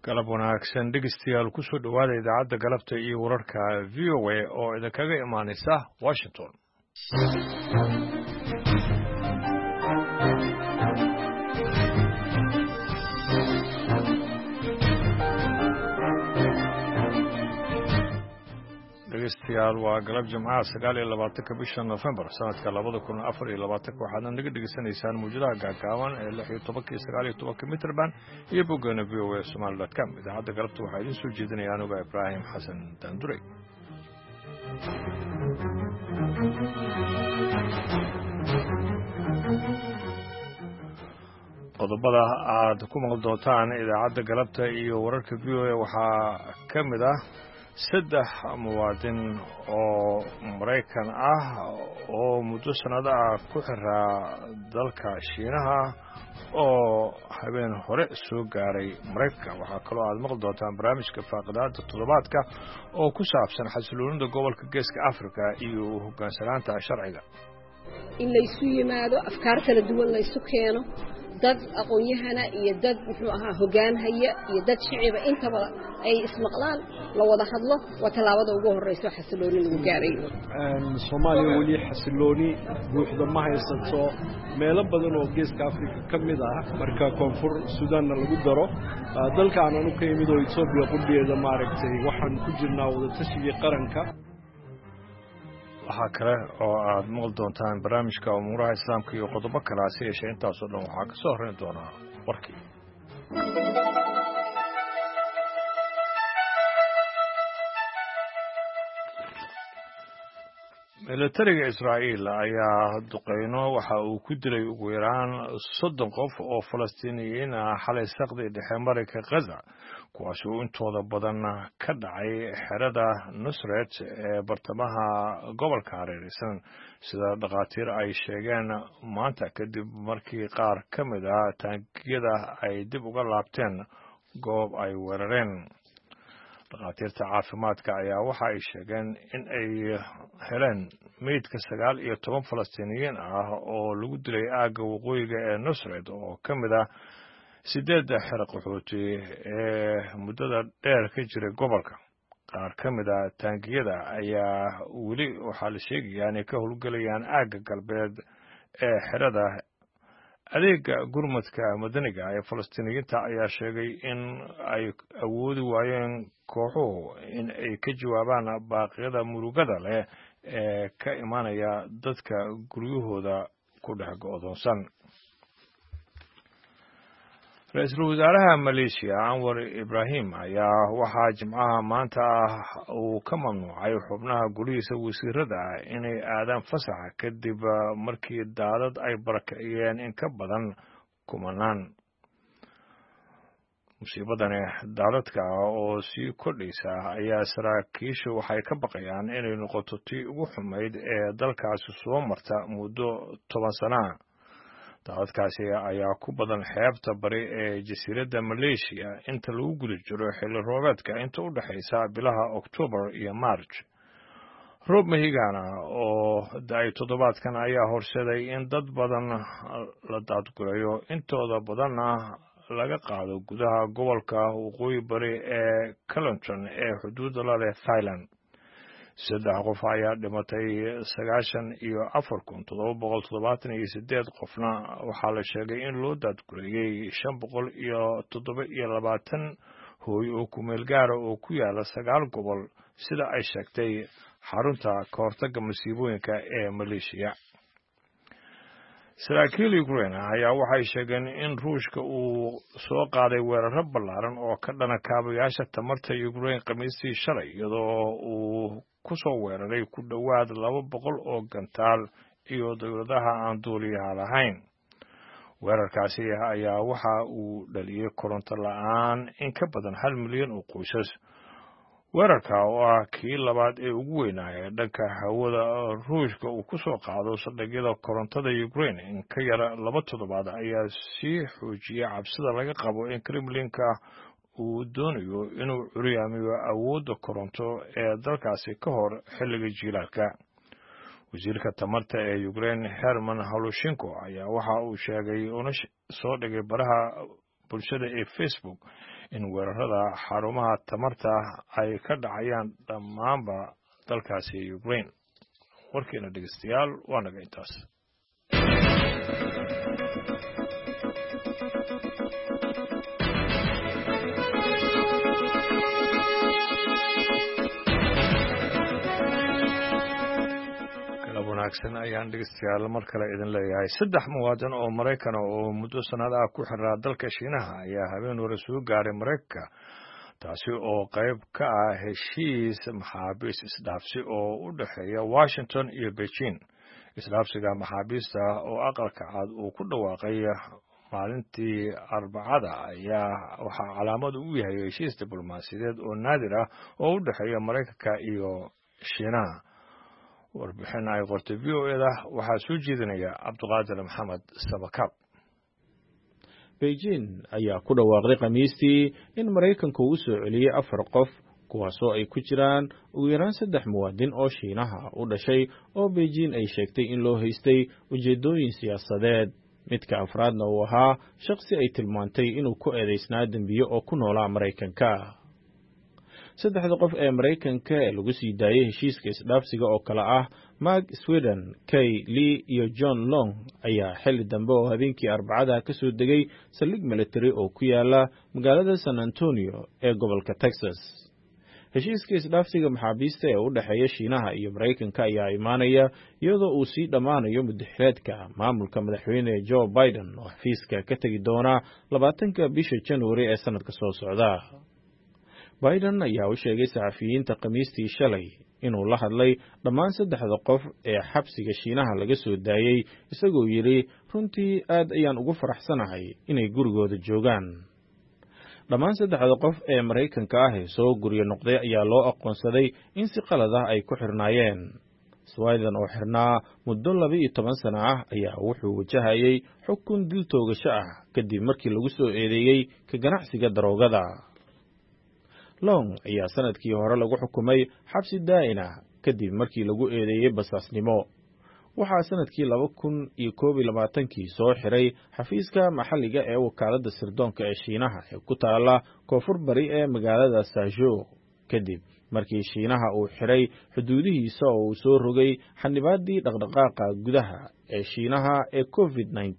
galab wanaagsan dhegeystayaal ku soo dhowaada idaacadda galabta iyo wararka VOA oo idinkaga imaanaysa Washington. dhegeystayaal waa galab Jimcaha 29 bisha November sanadka 2024 waxaadna naga dhegeysanaysaan muujadaha gaagaaban ee 16 iyo 19 mitir band iyo bogana voasomali.com. idaacadda galabta waxaa idin soo jeedinaya aniga Ibrahim Xasan Daandurey. qodobada aad ku maqli doontaan idaacadda galabta iyo wararka VOA waxaa ka mid ah saddex muwaadin oo Maraykan ah oo muddo sanado ah ku xiraa dalka Shiinaha oo habeen hore soo gaaray Maraykanka. waxaa kaloo aad maqli doontaan barnaamijka faaqidaada toddobaadka oo ku saabsan xasiloonida gobolka Geeska Afrika iyo hoggaansanaanta sharciga. in la isu yimaado afkaar kala duwan la isu keeno dad aqoon-yahana iyo dad muxuu ahaa hoggaan haya iyo dad shiciba intaba ay ismaqlaan la wada hadlo waa tallaabada ugu horeysa xasilooni lagu gaaray. Soomaaliya wali xasilooni buuxda ma haysato meelo badan oo Geeska Afrika ka mid ah marka koonfur Suudaanna lagu daro dalka aan ka yimid oo Itoobiya qudheeda maaragtay waxaan ku jirnaa wada tashiga qaranka. waxaa kale oo aad maqli doontaan barnaamijka umuuraha islaamka iyo qodobo kale si yeeshee intaasoo dhan waxaa ka soo horreyn doonaa warkii. militariga Israa'iil ayaa duqeyno waxa uu ku dilay ugu yaraan 30 qof oo Falastiiniyiin ah xalay saqdi dhexe marinka Gaza, kuwaas oo intooda badan ka dhacay xerada Nusret ee bartamaha gobolka hareeraysan, sida dhaqaatiir ay sheegeen maanta kadib markii qaar ka mid ah taangiyada ay dib uga laabteen goob ay weerareen. dhaqaatiirta caafimaadka ayaa waxa ay sheegeen in ay heleen meydka 19 Falastiiniyiin ah oo lagu dilay aagga waqooyiga ee Nusret oo ka mid ah 8 xero qaxooti ee muddada dheer ka jiray gobolka. qaar ka mid ah taangiyada ayaa weli waxaa la sheegayaa inay ka howlgelayaan aagga galbeed ee xerada. adeega gurmadka madaniga ee Falastiiniyiinta ayaa sheegay in ay awoodi waayeen kooxuhu in ay ka jawaabaan baaqyada murugada leh ee ka imaanaya dadka guryahooda ku dhex go'doonsan. Ra'iisul wasaaraha Malaysia Anwar Ibrahim ayaa waxaa Jimcaha maanta uu ka mamnuucay xubnaha gurihiisa wasiirada inay aadaan fasaxa kadib markii daadad ay barakiciyeen in ka badan kumanaan. musiibadani daadadka oo sii kordhaysa ayaa saraakiishu waxay ka baqayaan inay noqoto tii ugu xumayd ee dalkaasi soo marta muddo 10 sano. daadadkaasi ayaa ku badan xeebta bari ee jasiiradda Malaysia inta lagu guda jiro xilli roobeedka inta u dhaxaysa bilaha October iyo March. roob mahigaana oo da'ay toddobaadkan ayaa horseeday in dad badan la daadgurayo, intooda badanna laga qaado gudaha gobolka waqooyi bari ee Kelantan ee xuduudda la leh Thailand. 3 qof ayaa dhimatay, 94,778 qofna waxaa la sheegay in loo daadgurayay 527 hooy oo ku meel gaara oo ku yaala 9 gobol, sida ay sheegtay xarunta ka hortagga masiibooyinka ee Malaysia. saraakiil Ukraine ayaa waxay sheegeen in Ruushka uu soo qaaday weeraro ballaaran oo ka dhana kaabayaasha tamarta Ukraine Khamiistii shalay, iyadoo uu ku soo weeraray ku dhowaad 200 oo gantaal iyo dawladaha aan duuliyaha lahayn. weerarkaasi ayaa waxa uu dhaliyay koronto la'aan in ka badan 1 milyan oo qoysas. weerarka oo ah kii labaad ee ugu weynaa dhanka hawada Ruushka uu ku soo qaado saldhigyada korontada Ukraine in ka yara 2 toddobaad ayaa sii xoojiyay cabsida laga qabo in Kremlinka uu doonayo inuu curyaamiyo awoodda koronto ee dalkaasi ka hor xilliga jiilaalka. wasiirka tamarta ee Ukraine Herman Halushenko ayaa waxa uu sheegay una soo dhigay baraha bulshada ee Facebook in weerarada xarumaha tamarta ay ka dhacayaan dhammaanba dalkaasi Ukraine. warkeena dhegeystayaal waa naga intaas. wanaagsan ayaan dhegeystayaal mar kale idin leeyahay. 3 muwaadin oo Mareykan oo muddo sanad ah ku xiraa dalka Shiinaha ayaa habeen hore soo gaaray Mareykanka, taasi oo qayb ka ah heshiis maxaabiis isdhaafsi oo u dhaxeeya Washington iyo Beijing. Isdhaafsiga maxaabiista oo aqalka cad uu ku dhawaaqay maalintii Arbacada ayaa waxaa calaamad u yahay heshiis diblomaasiyadeed oo naadir ah oo u dhaxeeya Mareykanka iyo Shiinaha. warbixin ay qortay VOA waxaa soo jeedinaya Cabduqaadir Maxamed Sabakab. Beijing ayaa ku dhawaaqday Khamiistii in Mareykanku uu soo celiyay 4 qof kuwaasoo ay ku jiraan ugu yaraan 3 muwaadin oo Shiinaha u dhashay oo Beijing ay sheegtay in loo haystay ujeedooyin siyaasadeed. midka afraadna uu ahaa shakhsi ay tilmaantay inuu ku eedeysnaa dambiyo oo ku noolaa Mareykanka. 3 qof ee Mareykanka ee lagu sii daayay heshiiska isdhaafsiga oo kala ah Mark Sweden, Kay Lee iyo John Long ayaa xilli dambe oo habeenkii Arbacada ka soo degay saldhig military oo ku yaala magaalada San Antonio ee gobolka Texas. heshiiska isdhaafsiga maxaabiista ee u dhaxeeya Shiinaha iyo Mareykanka ayaa imaanaya iyadoo uu sii dhamaanayo muddaxileedka maamulka madaxweyne Joe Biden oo xafiiska ka tagi doona 20 bisha January ee sanadka soo socda. Biden ayaa u sheegay saxafiyiinta Khamiistii shalay inuu la hadlay dhammaan 3 qof ee xabsiga Shiinaha laga soo daayay, isagoo yiri runtii aad ayaan ugu faraxsanahay inay gurigooda joogaan. dhammaan 3 qof ee Mareykanka ah ee soo guriyo noqday ayaa loo aqoonsaday in si qalad ah ay ku xirnaayeen. Sweden oo xirnaa muddo 12 sano ah ayaa wuxuu wajahayay xukun dil toogasho ah kadib markii lagu soo eedeeyay ka ganacsiga daroogada. Long ayaa sanadkii hore lagu xukumay xabsi daa'im ah kadib markii lagu eedeeyay basaasnimo. waxaa sanadkii 2021 soo xiray xafiiska maxalliga ee wakaaladda sirdoonka ee Shiinaha ee ku taala koonfur bari ee magaalada Suzhou kadib markii Shiinaha uu xiray xuduudihiisa oo uu soo rogay xanibaadii dhaqdhaqaaqa gudaha ee Shiinaha ee COVID-19.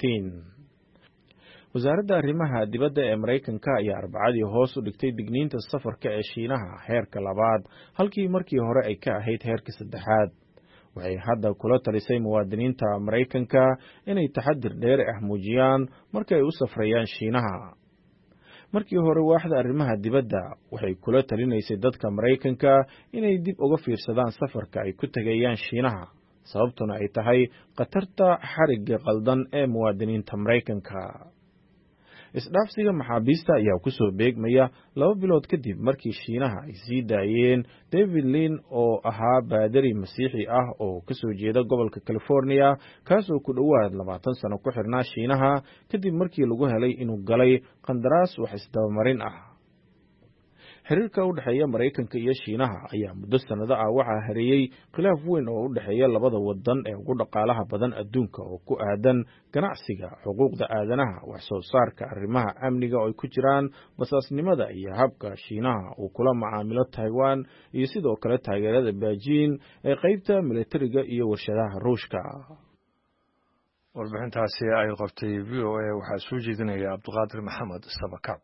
wasaaradda arrimaha dibadda ee Mareykanka ayaa Arbacadii hoos u dhigtay digniinta safarka ee Shiinaha heerka 2 halkii markii hore ay ka ahayd heerka 3. waxay hadda kula talisay muwaadiniinta Mareykanka inay taxadir dheer ah muujiyaan marka ay u safrayaan Shiinaha. markii hore waaxda arrimaha dibadda waxay kula talinaysay dadka Mareykanka inay dib uga fiirsadaan safarka ay ku tagayaan Shiinaha, sababtuna ay tahay khatarta xariga qaldan ee muwaadiniinta Mareykanka. isdhaafsiga maxaabiista ayaa ku soo beegmaya 2 bilood kadib markii Shiinaha ay sii daayeen David Lin oo ahaa baadari masiixi ah oo ka soo jeeda gobolka California, kaasoo ku dhawaad 20 sano ku xirnaa Shiinaha kadib markii lagu helay inuu galay qandaraas wax isdabamarin ah. xiriirka u dhaxeeya Mareykanka iyo Shiinaha ayaa muddo sanado ah waxaa hareeyay khilaaf weyn oo u dhaxeeya labada wadan ee ugu dhaqaalaha badan adduunka oo ku aadan ganacsiga, xuquuqda aadanaha, wax soo saarka, arrimaha amniga oo ay ku jiraan basaasnimada iyo habka Shiinaha uu kula macaamilo Taiwan iyo sidoo kale taageerada Beijing ee qaybta militariga iyo warshadaha Ruushka. warbixintaasi ay qortay VOA waxaa soo jeedinaya Cabduqaadir Maxamed Sabakab.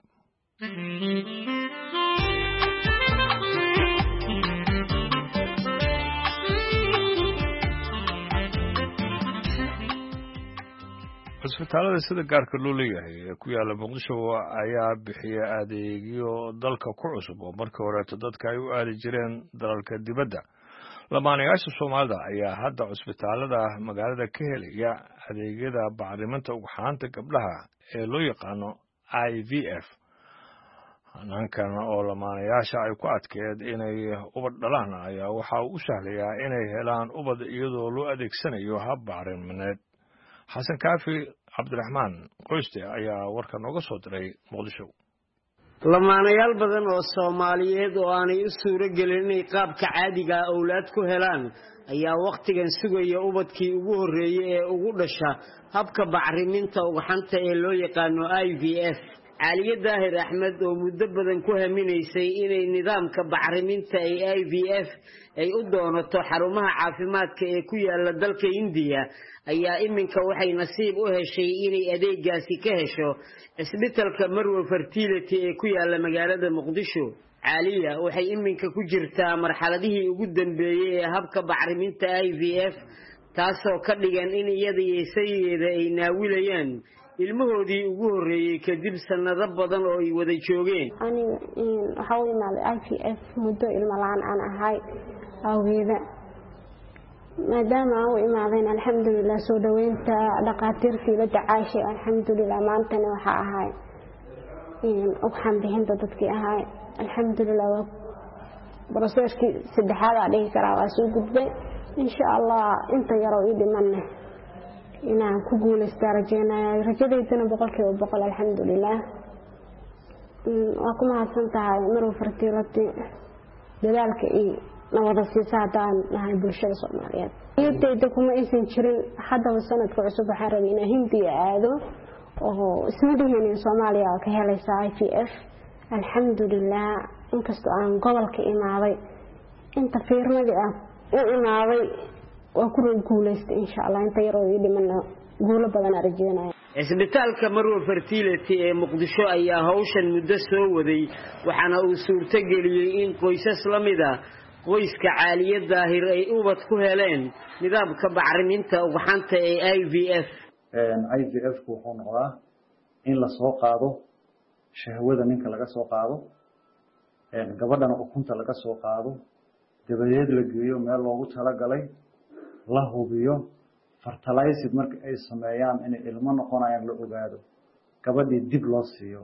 Isbitaalada sida gaarka loo leeyahay ee ku yaala Muqdisho ayaa bixiya adeegyo dalka ku cusub oo markii hore dadka ay u aadi jireen dalalka dibadda. lamaanayaasha Soomaalida ayaa hadda isbitaalada magaalada ka helaya adeegyada bacriminta ugxaanta gabdhaha ee loo yaqaano IVF. hannaankan oo lamaanayaasha ay ku adkeed inay ubad dhalaan ayaa waxa uu u sahlayaa inay helaan ubad iyadoo loo adeegsanayo hab bacrimineed. xasan kaafi cabdiraxmaan qoyste ayaa warka nooga soo diray Muqdisho. lamaanayaal badan oo Soomaaliyeed oo aanay u suuro gelin inay qaabka caadiga ah awlaad ku helaan ayaa waqtigan sugaya ubadkii ugu horeeyay ee ugu dhasha habka bacriminta ugxanta ee loo yaqaano IVF. caaliye daahir axmed oo muddo badan ku haminaysay inay nidaamka bacriminta ee IVF ay u doonato xarumaha caafimaadka ee ku yaala dalka India ayaa iminka waxay nasiib u heshay inay adeegaasi ka hesho isbitaalka Marwa Fertility ee ku yaala magaalada Muqdisho. caaliya waxay iminka ku jirtaa marxaladihii ugu dambeeyay ee habka bacriminta IVF taasoo ka dhigan in iyada iyo saygeeda ay naawilayaan ilmahoodii ugu horeeyay kadib sanado badan oo ay wada joogeen. aniga waxa uu imaaday IVF muddo ilmo la'aan aan ahay awgeeda maadaama aan u imaadeen alxamdulillah soo dhaweynta dhaqaatiirtii la tacaashay alxamdulillah maantana waxa ahay waxaan bixinta dadkii ahay alxamdulillah processkii saddexaad aan dhihi karaa waa soo gudbay insha Allah inta yaro ii dhimanna inaan ku guuleystaa rajaynayaa rajadeydana 100% alxamdulillah waa ku mahadsan tahay Marwa Fertility dadaalka iyo nabada siisadaan nahay bulshada Soomaaliyeed iyadoo kuma aysan jirin hadda sanadka cusub waxaan rabay inaan Hindiya aado oo ismadaheena Soomaaliya ka helaysa IVF alxamdulillah inkastoo aan gobolka imaaday inta fiirmadii ah u imaaday waa ku guuleystay insha Allah inta yar oo dhimana guulo badan arjeenaya. Isbitaalka Marwa Fertility ee Muqdisho ayaa hawshan muddo soo waday waxaana uu suurto geliyay in qoysas lamid ah qoyska caaliye daahir ay ubad ku heleen nidaamka bacriminta ugxanta ee IVF. IVF ku wuxuu noqdaa in la soo qaado shahwada ninka laga soo qaado gabadhana ukunta laga soo qaado dabadeed la geeyo meel loogu tala galay la hubiyo fertilized marka ay sameeyaan in ilmo noqonayaan la ogaado gabadhii dib loo siiyo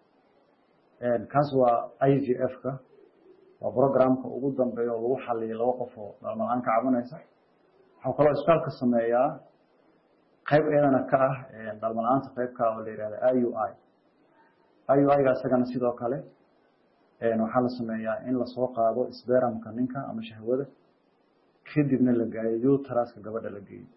kaas waa IVF ka waa programka ugu dambeeyo lagu xalliyo laba qof oo dhalmaan ka cabanaysa waxa kale oo isbitaalka sameeyaa qayb eedana ka ah dhalmaanta qaybka oo la yiraahdo IUI ga asagana sidoo kale waxaa la sameeyaa in la soo qaado spermka ninka ama shahwada kadibna la gaayo taraska gabadha la geeyo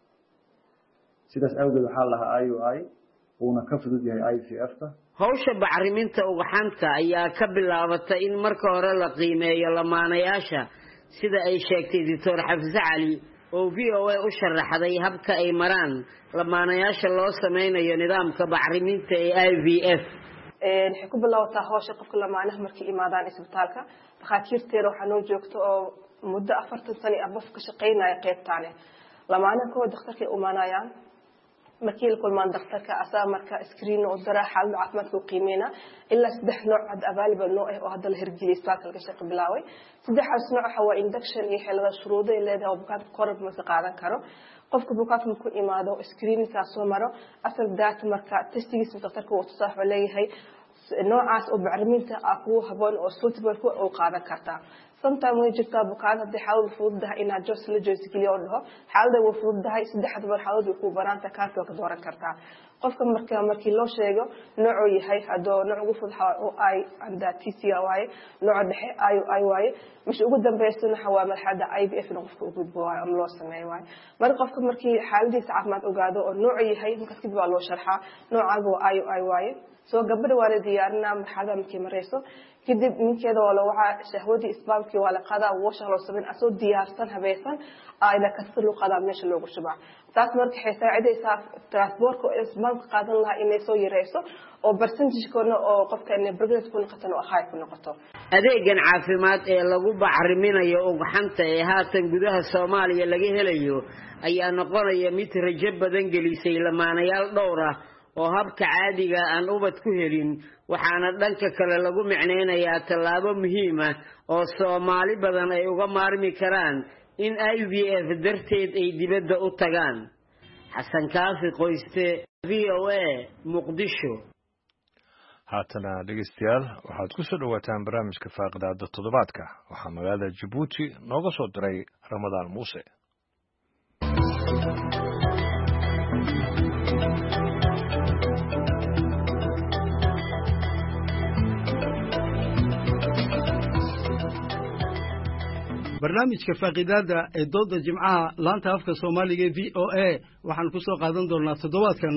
sidaas awgeed waxaa la IUI uuna ka fudud yahay IVF ka. hawsha bacriminta ugxanta ayaa ka bilaabatay in marka hore la qiimeeyo lamaanayaasha sida ay sheegtay Dr. Xafsa Cali oo VOA u sharaxday habka ay maraan lamaanayaasha loo sameeyo nidaamka bacriminta ee IVF. waxay ku bilowdaa hawsha qofka lamaanaha markii imaadaan isbitaalka dhaqaatiirteeda waxa noo joogto oo muddo 40 sano ah ka shaqeynaya qaybtaane lamaanaha kooda dhakhtarka u maanayaan markii la kulmaan dhakhtarka asaa marka screen oo dara xaalad caafimaadka u qiimeena ilaa 3 nooc cad available nooc oo hadda la hirgeliyay isbitaalka laga shaqo bilaaway 3 nooc waxa waa induction iyo xeelada shuruudo ay leedahay oo bukaanka korab ma qaadan karo qofka bukaanka ku imaado screen ka soo maro asal data marka testigiisa dhakhtarka uu tusaale leeyahay noocaas oo bacriminta ku haboon oo suitable ku oo qaadan karta sometimes way jirtaa bukaan hadii xaalad fududahay in aad joos la joogsiyo dhaho xaalada way fududahay 3 bar xaalad ku baraanta kaarto ka dooran kartaa qofka markii loo sheego nooc yahay hadoo nooc ugu fudud oo ay anda TCA waaye nooc dhexe ay waaye mish ugu dambeysana waa marxalada IVF in qofka ugu gudbooyo ama loo sameeyo waaye qofka markii xaaladiisa caafimaad ogaado oo nooc yahay markaas kadib waa loo sharxaa noocaaga ay waaye soo gabadha waa la diyaarinaa marxalada markii mareyso kadib ninkeeda waa waxa shahwadii isbaamkii waa la qadaa washa loo sameyn asoo diyaarsan habeesan ayda ka soo qadaa meesha loogu shubaa taas marka waxay saacidaysaa transportka isbaamka qaadan lahaa inay soo yareyso oo percentage-koona oo qofka inay pregnant ku noqoto oo high ku noqoto. adeegan caafimaad ee lagu bacriminayo ugxanta ee haatan gudaha Soomaaliya laga helayo ayaa noqonaya mid rajo badan gelisay lamaanayaal dhowr ah oo habka caadiga aan ubad ku helin waxaana dhanka kale lagu micneynayaa tallaabo muhiim ah oo Soomaali badan ay uga maarmi karaan in IVF darteed ay dibadda u tagaan. Xasan Kaafi Qoyste VOA Muqdisho. haatana dhegeystayaal waxaad ku soo dhawaataan barnaamijka faaqidaada toddobaadka waxaa magaalada Djibouti nooga soo diray Ramadaan Muuse. barnaamijka faaqidaada ee dooda jimcaha laanta afka Soomaaliga VOA waxaan ku soo qaadan doonaa toddobaadkan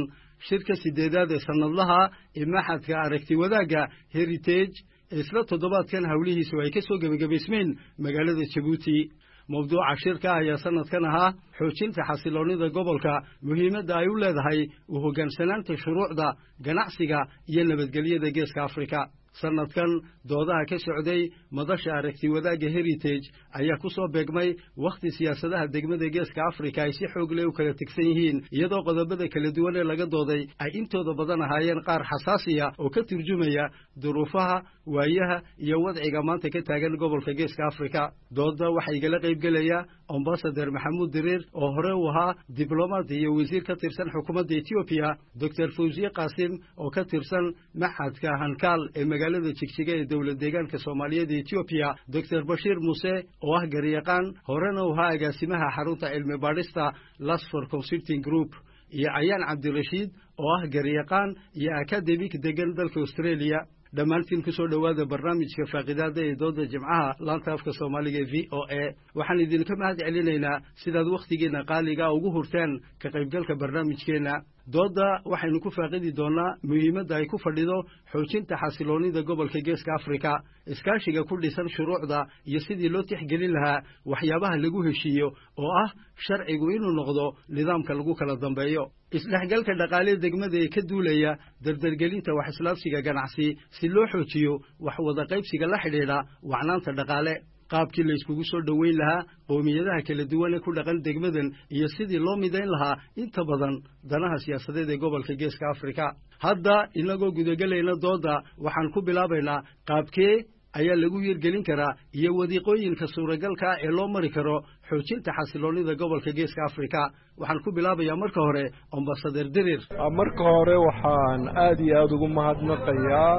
shirka sideedaad ee sanadlaha ee maxadka aragti wadaagga heritage isla toddobaadkan hawlihiisu ay ka soo gebagabaysmeen magaalada jabuuti mawduuca shirka ayaa sanadkan ahaa xoojinta xasiloonida gobolka muhiimadda ay u leedahay u hoggaansanaanta shuruucda ganacsiga iyo nabadgelyada geeska afrika sanadkan doodaha ka socday madasha aragti wadaagga heritage ayaa ku soo beegmay wakhti siyaasadaha degmada geeska afrika ay si xoog leh u kala tegsan yihiin iyadoo qodobada kala duwan ee laga dooday ay intooda badan ahaayeen qaar xasaasiya oo ka turjumaya duruufaha waayaha iyo wadciga maanta ka taagan gobolka geeska afrika dooda waxaa igala qaybgelaya ambasador maxamuud diriir oo hore u ahaa diblomaad iyo wasiir ka tirsan xukuumadda etoobiya doctor fawziye qaasim oo ka tirsan maxadka hankaal ee magaalada jigjiga ee dowlad deegaanka soomaaliyeed ee etoobiya doctor bashiir muuse oo ah garyaqaan horena u ahaa agaasimaha xarunta cilmi baadhista lasfor consulting group iyo cayaan cabdirashiid oo ah garyaqaan iyo akademik degan dalka australia dhammaantiin ku soo dhowaada barnaamijka faaqidaada ee dooda jimcaha laanta afka soomaaliga ee v o a waxaan idinka mahad celinaynaa sidaad wakhtigiinna qaaliga ugu hurtaan ka qaybgalka barnaamijkeenna dooda waxaynu ku faaqidi doonnaa muhiimadda ay ku fadhido xoojinta xasiloonida gobolka geeska afrika iskaashiga ku dhisan shuruucda iyo sidii loo tixgelin lahaa waxyaabaha lagu heshiiyo oo ah sharcigu inuu noqdo nidaamka lagu kala dambeeyo isdhexgalka dhaqaale degmada ee ka duulaya dardargelinta wax islaabsiga ganacsi si loo xoojiyo wax wada qaybsiga la xidhiidha wacnaanta dhaqaale qaabkii la iskugu soo dhoweyn lahaa qowmiyadaha kala duwan ee ku dhaqan degmadan iyo sidii loo midayn lahaa inta badan danaha siyaasadeed ee gobolka geeska afrika hadda inagoo gudagelayna dooda waxaan ku bilaabaynaa qaabkee ayaa lagu hirgelin karaa iyo wadiiqooyinka suuragalka ee loo mari karo xoojinta xasiloonida gobolka geeska afrika waxaan ku bilaabayaa marka hore ambasador diriir marka hore waxaan aad iyo aad ugu mahadnaqayaa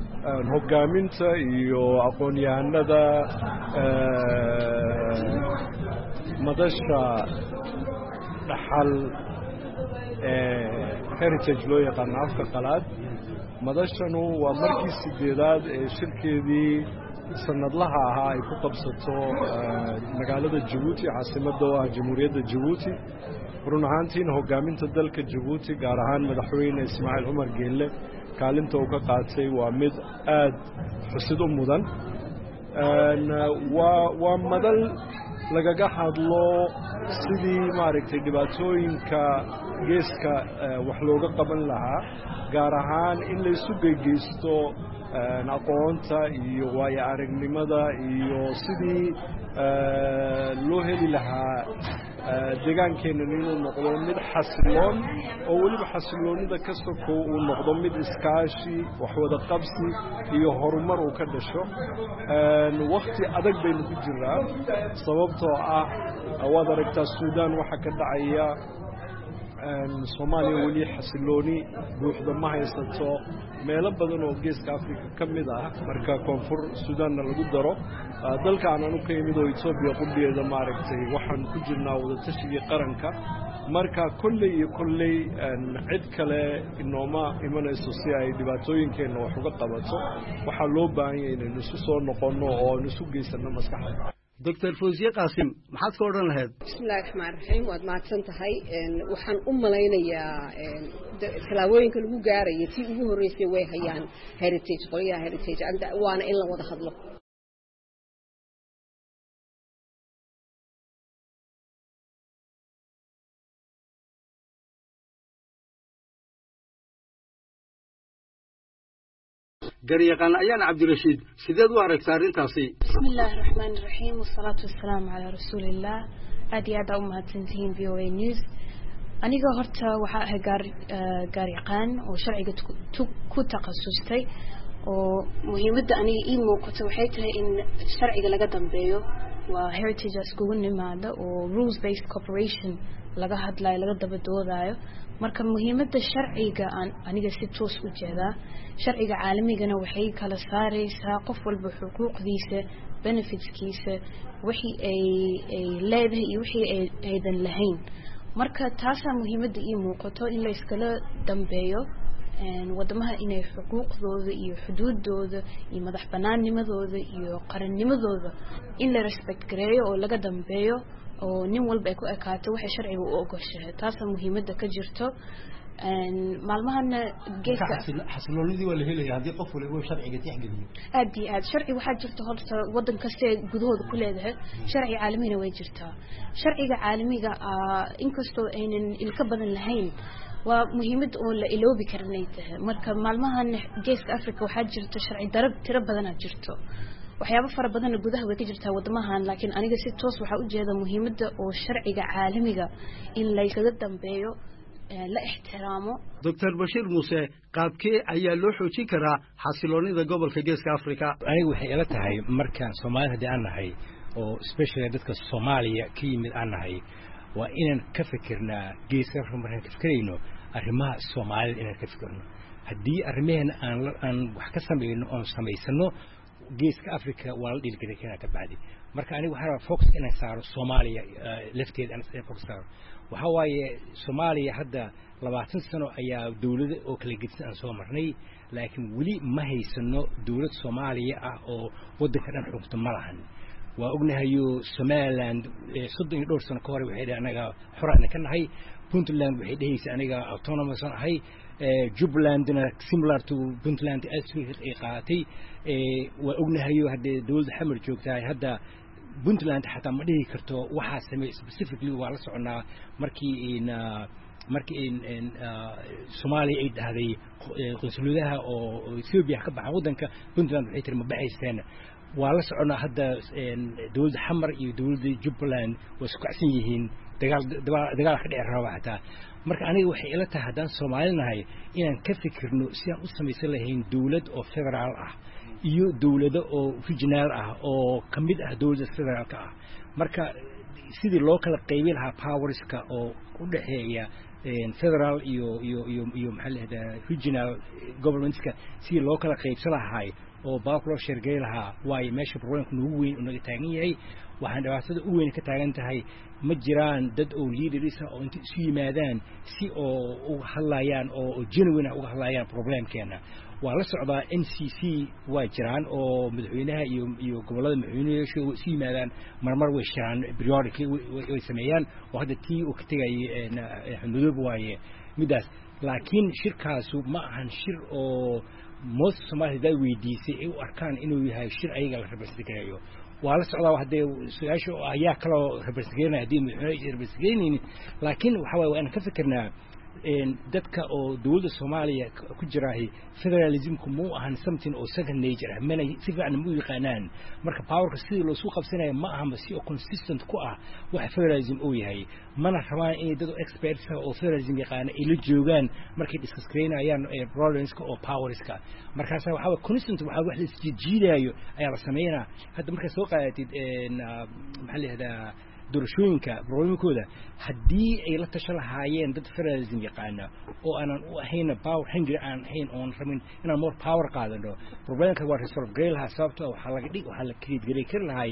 hoggaaminta iyo aqoon-yahanada madasha dhaxal heritage loo yaqaano afka qalaad madashanu waa markii sideedaad ee shirkeedii sanadlaha ahaa ay ku qabsato magaalada jabuuti caasimadda oo ah jamhuuriyadda jabuuti run ahaantiina hoggaaminta dalka jabuuti gaar ahaan madaxweyne ismaaciil cumar geelle kaalinta uu ka qaatay waa mid aad xusid u mudan waa madal lagaga hadlo sidii maaragtay dhibaatooyinka geeska wax looga qaban lahaa gaar ahaan in la isu geygeysto aqoonta iyo waayo aragnimada iyo sidii loo heli lahaa deegaankeennan inuu noqdo mid xasiloon oo weliba xasiloonida ka sokow uu noqdo mid iskaashi waxwada qabsi iyo horumar uu ka dhasho wakhti adag baynu ku jiraa sababtoo ah waad aragtaa suudaan waxaa ka dhacaya soomaaliya weli xasilooni buuxda ma haysato meelo badan oo geeska afrika ka mid ah marka koonfur suudaanna lagu daro dalka aanan u ka yimid oo etoobiya qudhigeeda maaragtay waxaan ku jirnaa wadatashigai qaranka marka kolley iyo kolley cid kale inooma imanayso si ay dhibaatooyinkeenna wax uga qabato waxaa loo baahan yahay inaynu isu soo noqonno oo aan isu geysanno maskaxda doctor fawziye qaasim maxaad ka odhan lahayd bismillahi raxmaan raxiim waad mahadsan tahay waxaan u malaynayaa tallaabooyinka lagu gaaraya tii ugu horreysay way hayaan heritage qolyaha heritage waana in la wada hadlo garyaqaan ayaan cabdirashiid sideed u aragtaa arrintaasi bismillaahi raxmaani raxiim wasalaatu wasalaamu calaa rasuulillaah aad iyo aad aa u mahadsantihiin v o a news aniga horta waxaa ahay garyaqaan oo sharciga ku takhasustay oo muhiimadda aniga ii muuqato waxay tahay in sharciga laga dambeeyo waa heritage iskugu nimaada oo rules based corporation laga hadlayo laga daba doodaayo marka muhiimadda sharciga aan aniga si toos u jeedaa sharciga caalamigana waxay kala saaraysaa qof walba xuquuqdiisa benefitskiisa wixii ay leedahay iyo wixii aydan lahayn marka taasaa muhiimadda ii muuqato in la iskala dambeeyo wadamaha inay xuquuqdooda iyo xuduudooda iyo madax banaanimadooda iyo qarannimadooda in la respect gareeyo oo laga dambeeyo oo nin walba ay ku ekaato waxay sharciga u ogoshahay taasaa muhiimadda ka jirto maalmahana geeska xasiloonidii waa la helayaa haddii qof waliba sharciga tixgeliyo aad iyo aad sharci waxaa jirta horta waddan kasta gudahooda ku leedahay sharci caalamiina way jirtaa sharciga caalamiga inkastoo aynan ilka badan lahayn waa muhiimad oo la iloobi karinay tahay marka maalmahan geeska Afrika waxaa jirta sharci darab tiro badan jirto waxyaabo fara badan gudaha way ka jirtaa wadamahan laakiin aniga si toos waxa u jeedaa muhiimadda oo sharciga caalamiga in la iskaga dambeeyo la ixtiraamo Dr. Bashir Muuse qaabkee ayaa loo xoojin karaa xasiloonida gobolka geeska Afrika anigu waxay ila tahay markaan Soomaaliya aan nahay oo especially dadka Soomaaliya ka yimid aan nahay waa inaan ka fikirnaa geeska Afrika markaan ka fikirayno arrimaha Soomaaliya inaan ka fikirno haddii arrimaheena aan wax ka sameeyno oo sameysano geeska Afrika waa la dhilgeli karaa ka bacdi marka anigu waxaan focus inaan saaro Soomaaliya lafteed aan focus saaro waxa waaye Soomaaliya hadda 20 sano ayaa dawladda oo kala gedsan aan soo marnay laakiin wali ma haysano dawlad Soomaaliya ah oo waddanka dhan xukunta ma lahan waa ognahay Somaliland 32 sano ka hor waxay dhahay anaga xoraan ka nahay Puntland waxay dhahaysay aniga autonomous ahay Jubaland similar to Puntland as ay qaatay waa ognahay hadda dawladda xamar joogtay hadda Puntland xataa ma dhihi karto waxa sameey specifically waa la soconaa markii in Soomaaliya ay dhahday qonsuladaha oo Ethiopia ka baxay wadanka Puntland waxay tiri ma baxaysteen waa la soconaa hadda dawladda xamar iyo dawladda Jubaland waa isku kacsan yihiin dagaal ka dheer raba xataa marka aniga waxay ila tahay hadaan Soomaalinahay inaan ka fikirno si aan u samaysan lahayn dawlad oo federaal ah iyo dawlado oo regional ah oo kamid ah dawladda federaalka ah marka sidii loo kala qaybin lahaa powerska oo u dhaxeeya federal iyo maxalada regional governmentska si loo kala qaybsan lahaa oo baaq loo sheegay lahaa way meesha problemka ugu weyn oo naga taagan yahay waxaan dhawaatada u weyn ka taagan tahay ma jiraan dad oo leaders oo inta isu yimaadaan si oo uga hadlayaan oo genuine uga hadlayaan problemkeena waa la socdaa NCC waa jiraan oo madaxweynaha iyo gobolada madaxweynaha isu yimaadaan marmar way shiraan periodically way sameeyaan oo hadda tii uu ka tagay xudud waaye midaas laakiin shirkaasu ma ahan shir oo most Soomaalida weydiisay ay u arkaan inuu yahay shir ayaga la representayo waa la socdaa hadda su'aasha ayaa kala representaynaa hadii madaxweynaha representaynayni laakiin waxa way aan ka fikirnaa dadka oo dawladda Soomaaliya ku jiraahay federalismku muu ahan something oo second nature ah mana si fiican mu yaqaanaan marka powerka sidii loo soo qabsanayo ma aha si consistent ku ah wax federalism uu yahay mana rabaan in dad experts oo federalism yaqaan ay la joogaan markay discuss gareynayaan problemska oo powerska markaas waxa consistent waxa wax la isjiidayo ayaa la sameeynaa hadda marka soo qaadatid maxaa la doorashooyinka problemkooda haddii ay la tashan lahaayeen dad federalism yaqaana oo aanan u ahayn power hungry aan ahayn oon rabin inaan more power qaadano problemka waa resolve gareyn lahaa sababtoo waxaa la create gareyn kari lahay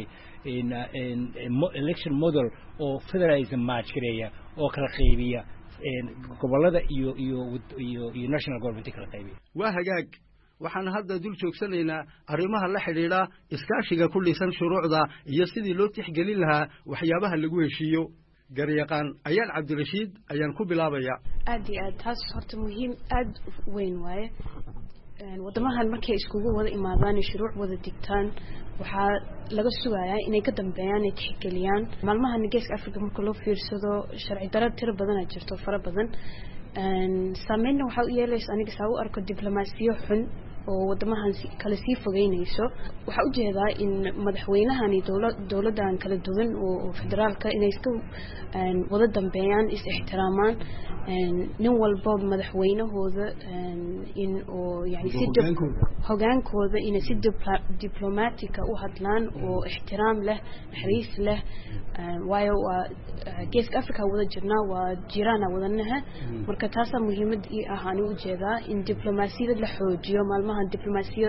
election model oo federalism match gareeya oo kala qaybiya gobolada iyo national government kala qaybiya waa hagaag waxaan hadda dul joogsanaynaa arrimaha la xiriira iskaashiga ku dhisan shuruucda iyo sidii loo tixgelin lahaa waxyaabaha lagu heshiiyo garyaqaan ayaan Cabdirashiid ayaan ku bilaabaya aad iyo aad taas horta muhiim aad weyn waaye wadamahan markay iskugu wada imaadaan shuruuc wada digtaan waxa laga sugayaa inay ka dambeeyaan ay tixgeliyaan maalmahan geeska Afrika marka loo fiirsado sharci darad tiro badan jirto fara badan sameeyna waxa uu yeelaysaa aniga saa u arko diblomaasiyo xun oo wadamahan kala sii fogeynayso waxa u jeedaa in madaxweynahan iyo dawladdan kala duwan oo federaalka inay iska wada dambeeyaan is ixtiraamaan nin walba madaxweynahooda in oo yani si hogaankooda in si diplomatic u hadlaan oo ixtiraam leh naxariis leh waayo geeska Afrika wada jirnaa waa jiraan wadanaha marka taas muhiimad ah aan u jeedaa in diplomaasiyada la xoojiyo maalmahan diplomaasiyo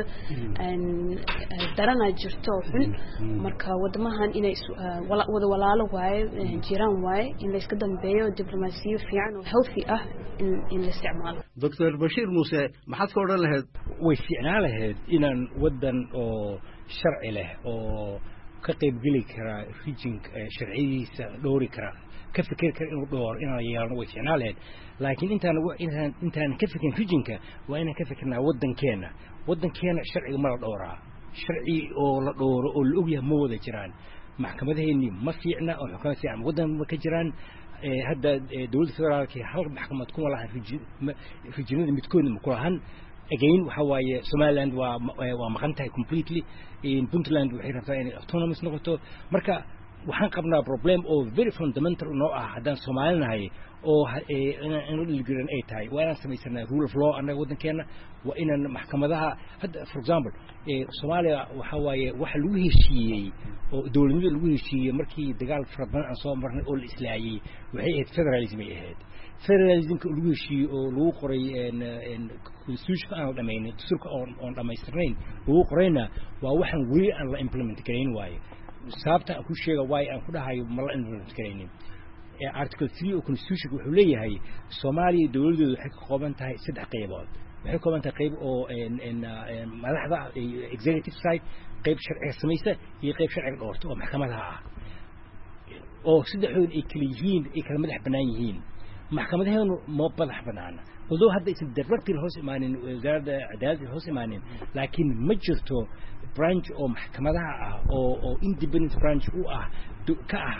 darana jirto xun marka wadamahan inay wada walaalo waaye jiraan waaye in la iska dambeeyo diplomaasiyo fiican oo healthy ah in la isticmaalo Dr. Bashir Muuse maxaad ka oran lahayd way fiicnaan lahayd inaan wadan oo sharci leh oo ka qayb geli kara region sharciyiisa dhowri kara ka fikir kara inuu dhowr inaan yeelno way fiicnaaleen laakiin intaan ka fikirin regionka waa inaan ka fikirnaa waddankeena sharciga ma la dhowraa sharci oo la dhowro oo la ogyahay ma wada jiraan maxkamadaheennii ma fiicna oo xukuumad fiican waddan ma ka jiraan hadda dowladda federaalka hal maxkamad kuma lahan regionada midkoodna ma ku lahan again waxa waaye Somaliland waa maqan tahay completely in Puntland waxay rabtaa inay autonomous noqoto marka waxaan qabnaa problem oo very fundamental noo ah haddaan Soomaalinahay oo inuu dhiligiran ay tahay waa inaan samaysanaa rule of law annaga waddankeena waa inaan maxkamadaha hadda for example Soomaaliya waxa waaye waxa lagu heshiiyey oo dowladnimada lagu heshiiyey markii dagaal fara badan aan soo marnay oo la islaayay waxay ahayd federalism ay ahayd federalismka lagu heshiiyey oo lagu qoray constitution aan dhameeyay dastuurka oo dhamaystirnayn lagu qorayna waa waxaan weli aan la implement gareyn waaye sababta ku sheega waay aan ku dhahayo ma la implement gareynin article 3 oo constitution wuxuu leeyahay Soomaaliya dawladdu waxay ka kooban tahay saddex qaybood waxay ka kooban tahay qayb oo madaxda executive side qayb sharci samaysa iyo qayb sharci dhowrto oo maxkamadaha ah oo saddexdood ay kala yihiin ay kala madax banaan yihiin maxkamadaheenu ma madax banaana wado hadda isin directly hoos imaanin wasaaradda cadaaladda hoos imaanin laakiin ma jirto branch oo maxkamadaha ah oo independent branch u ah ka ah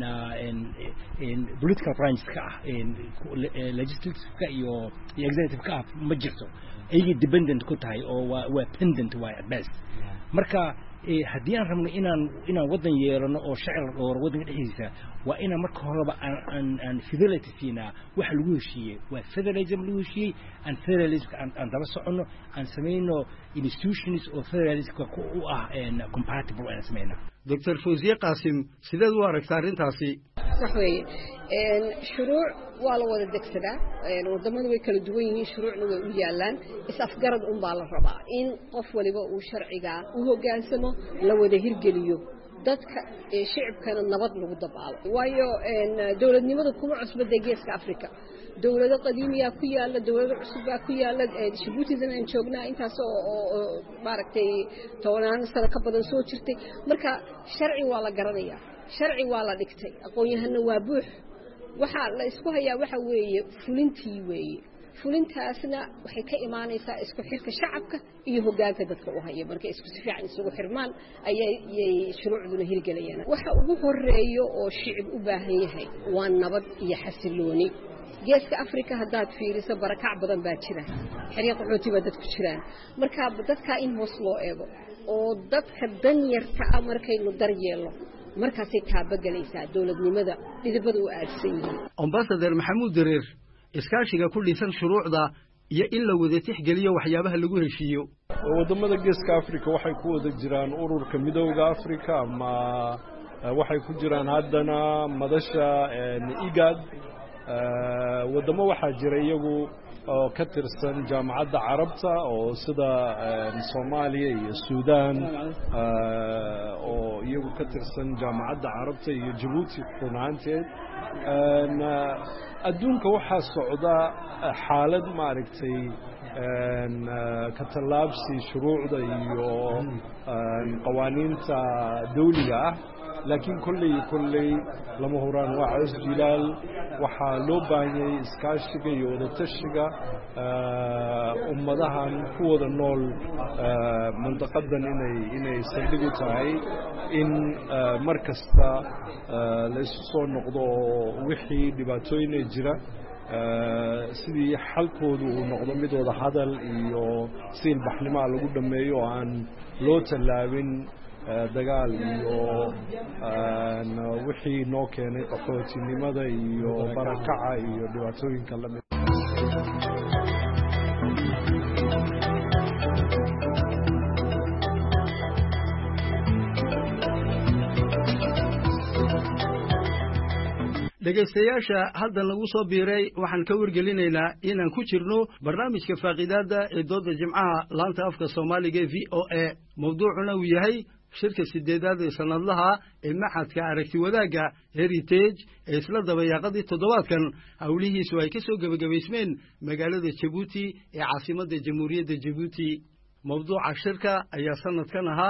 political branch ka ah legislative ka iyo executive ka ah ma jirto ay dependent ku tahay oo waa pendant waa best marka haddii aan rabno inaan waddan yeelano oo shacir dhowr waddanka dhexdiisa waa inaan marka horeba aan fidelity siinaa waxa lagu heshiiyey waa federalism lagu heshiiyey aan federalism aan daba soconno aan samayno institutions oo federalism u ah compatible aan samayno Dr. Fawziya Qaasim sideed u aragtaa arrintaasi صح وي شروع ولا ولا دكسدا ودمadu way kala duwan yihiin shuruucna way u yaalaan isafgarad un baa la rabaa in qof waliba uu sharciga u hogaansamo la wada hirgeliyo dadka shacabkana nabad lagu dabaalo waayo dawladnimadu kuma cusbada geeska Afrika dawlado qadiimiya ku yaala dawlado cusub ku yaala Djibouti aan joognaa intaas oo maaragtay tobanaan sano ka badan soo jirtay marka sharci waa la garanayaa sharci waa la dhigtay aqoon-yahana waa buux waxa la isku hayaa waxa weeye fulintii weeye fulintaasna waxay ka imaanaysaa isku xirka shacabka iyo hoggaanka dadka u haya marka isku si fiican isugu xirmaan ayay shuruucduna hirgelayaan waxa ugu horeeyo oo shacab u baahan yahay waa nabad iyo xasilooni geeska Afrika haddaad fiiriso barakac badan baa jira xiriiq qaxootiga dadku jiraan marka dadka in hoos loo eego oo dadka danyarta ah markaynu daryeelo markaasay taabagelaysaa dawladnimada dhidibada u aadsan yihiin Ambassador Maxamuud Dareer iskaashiga ku dhisan shuruucda iyo in la wada tixgeliyo waxyaabaha lagu heshiiyo wadamada geeska Afrika waxay ku wada jiraan ururka midowga Afrika ama waxay ku jiraan haddana madasha IGAD wadamo waxaa jira iyagu oo ka tirsan jaamacadda carabta oo sida Soomaaliya iyo Suudaan oo iyagu ka tirsan jaamacadda carabta iyo Djibouti runaaanteed adduunka waxaa socda xaalad maaragtay ka tallaabsi shuruucda iyo qawaaniinta dawliga ah laakiin kulley lama huraan waa cus jilaal waxaa loo baahanyay iskaashiga iyo wadatashiga ummadahan ku wada nool mandaqadan inay saldhig u tahay in mar kasta la isu soo noqdo oo wixii dhibaatooyin jira sidii xalkoodu uu noqdo mid wada hadal iyo siil baxnimo lagu dhameeyo oo aan loo tallaabin dagaal iyo wixii noo keenay qaxootinimada iyo barakaca iyo dhibaatooyinka la mid dhegaystayaasha hadda lagu soo biiray waxaan ka wargelinaynaa inaan ku jirno barnaamijka faaqiidaada ee dooda jimcaha laanta afka Soomaaliga VOA mawduucuna uu yahay shirka sideedaad ee sanadlaha ee maxadka aragti wadaagga Heritage ee isla dabayaaqadii toddobaadkan hawlihiisu ay ka soo gabagabaysmeen magaalada Djibouti ee caasimadda Jamhuuriyadda Djibouti mawduuca shirka ayaa sanadkan ahaa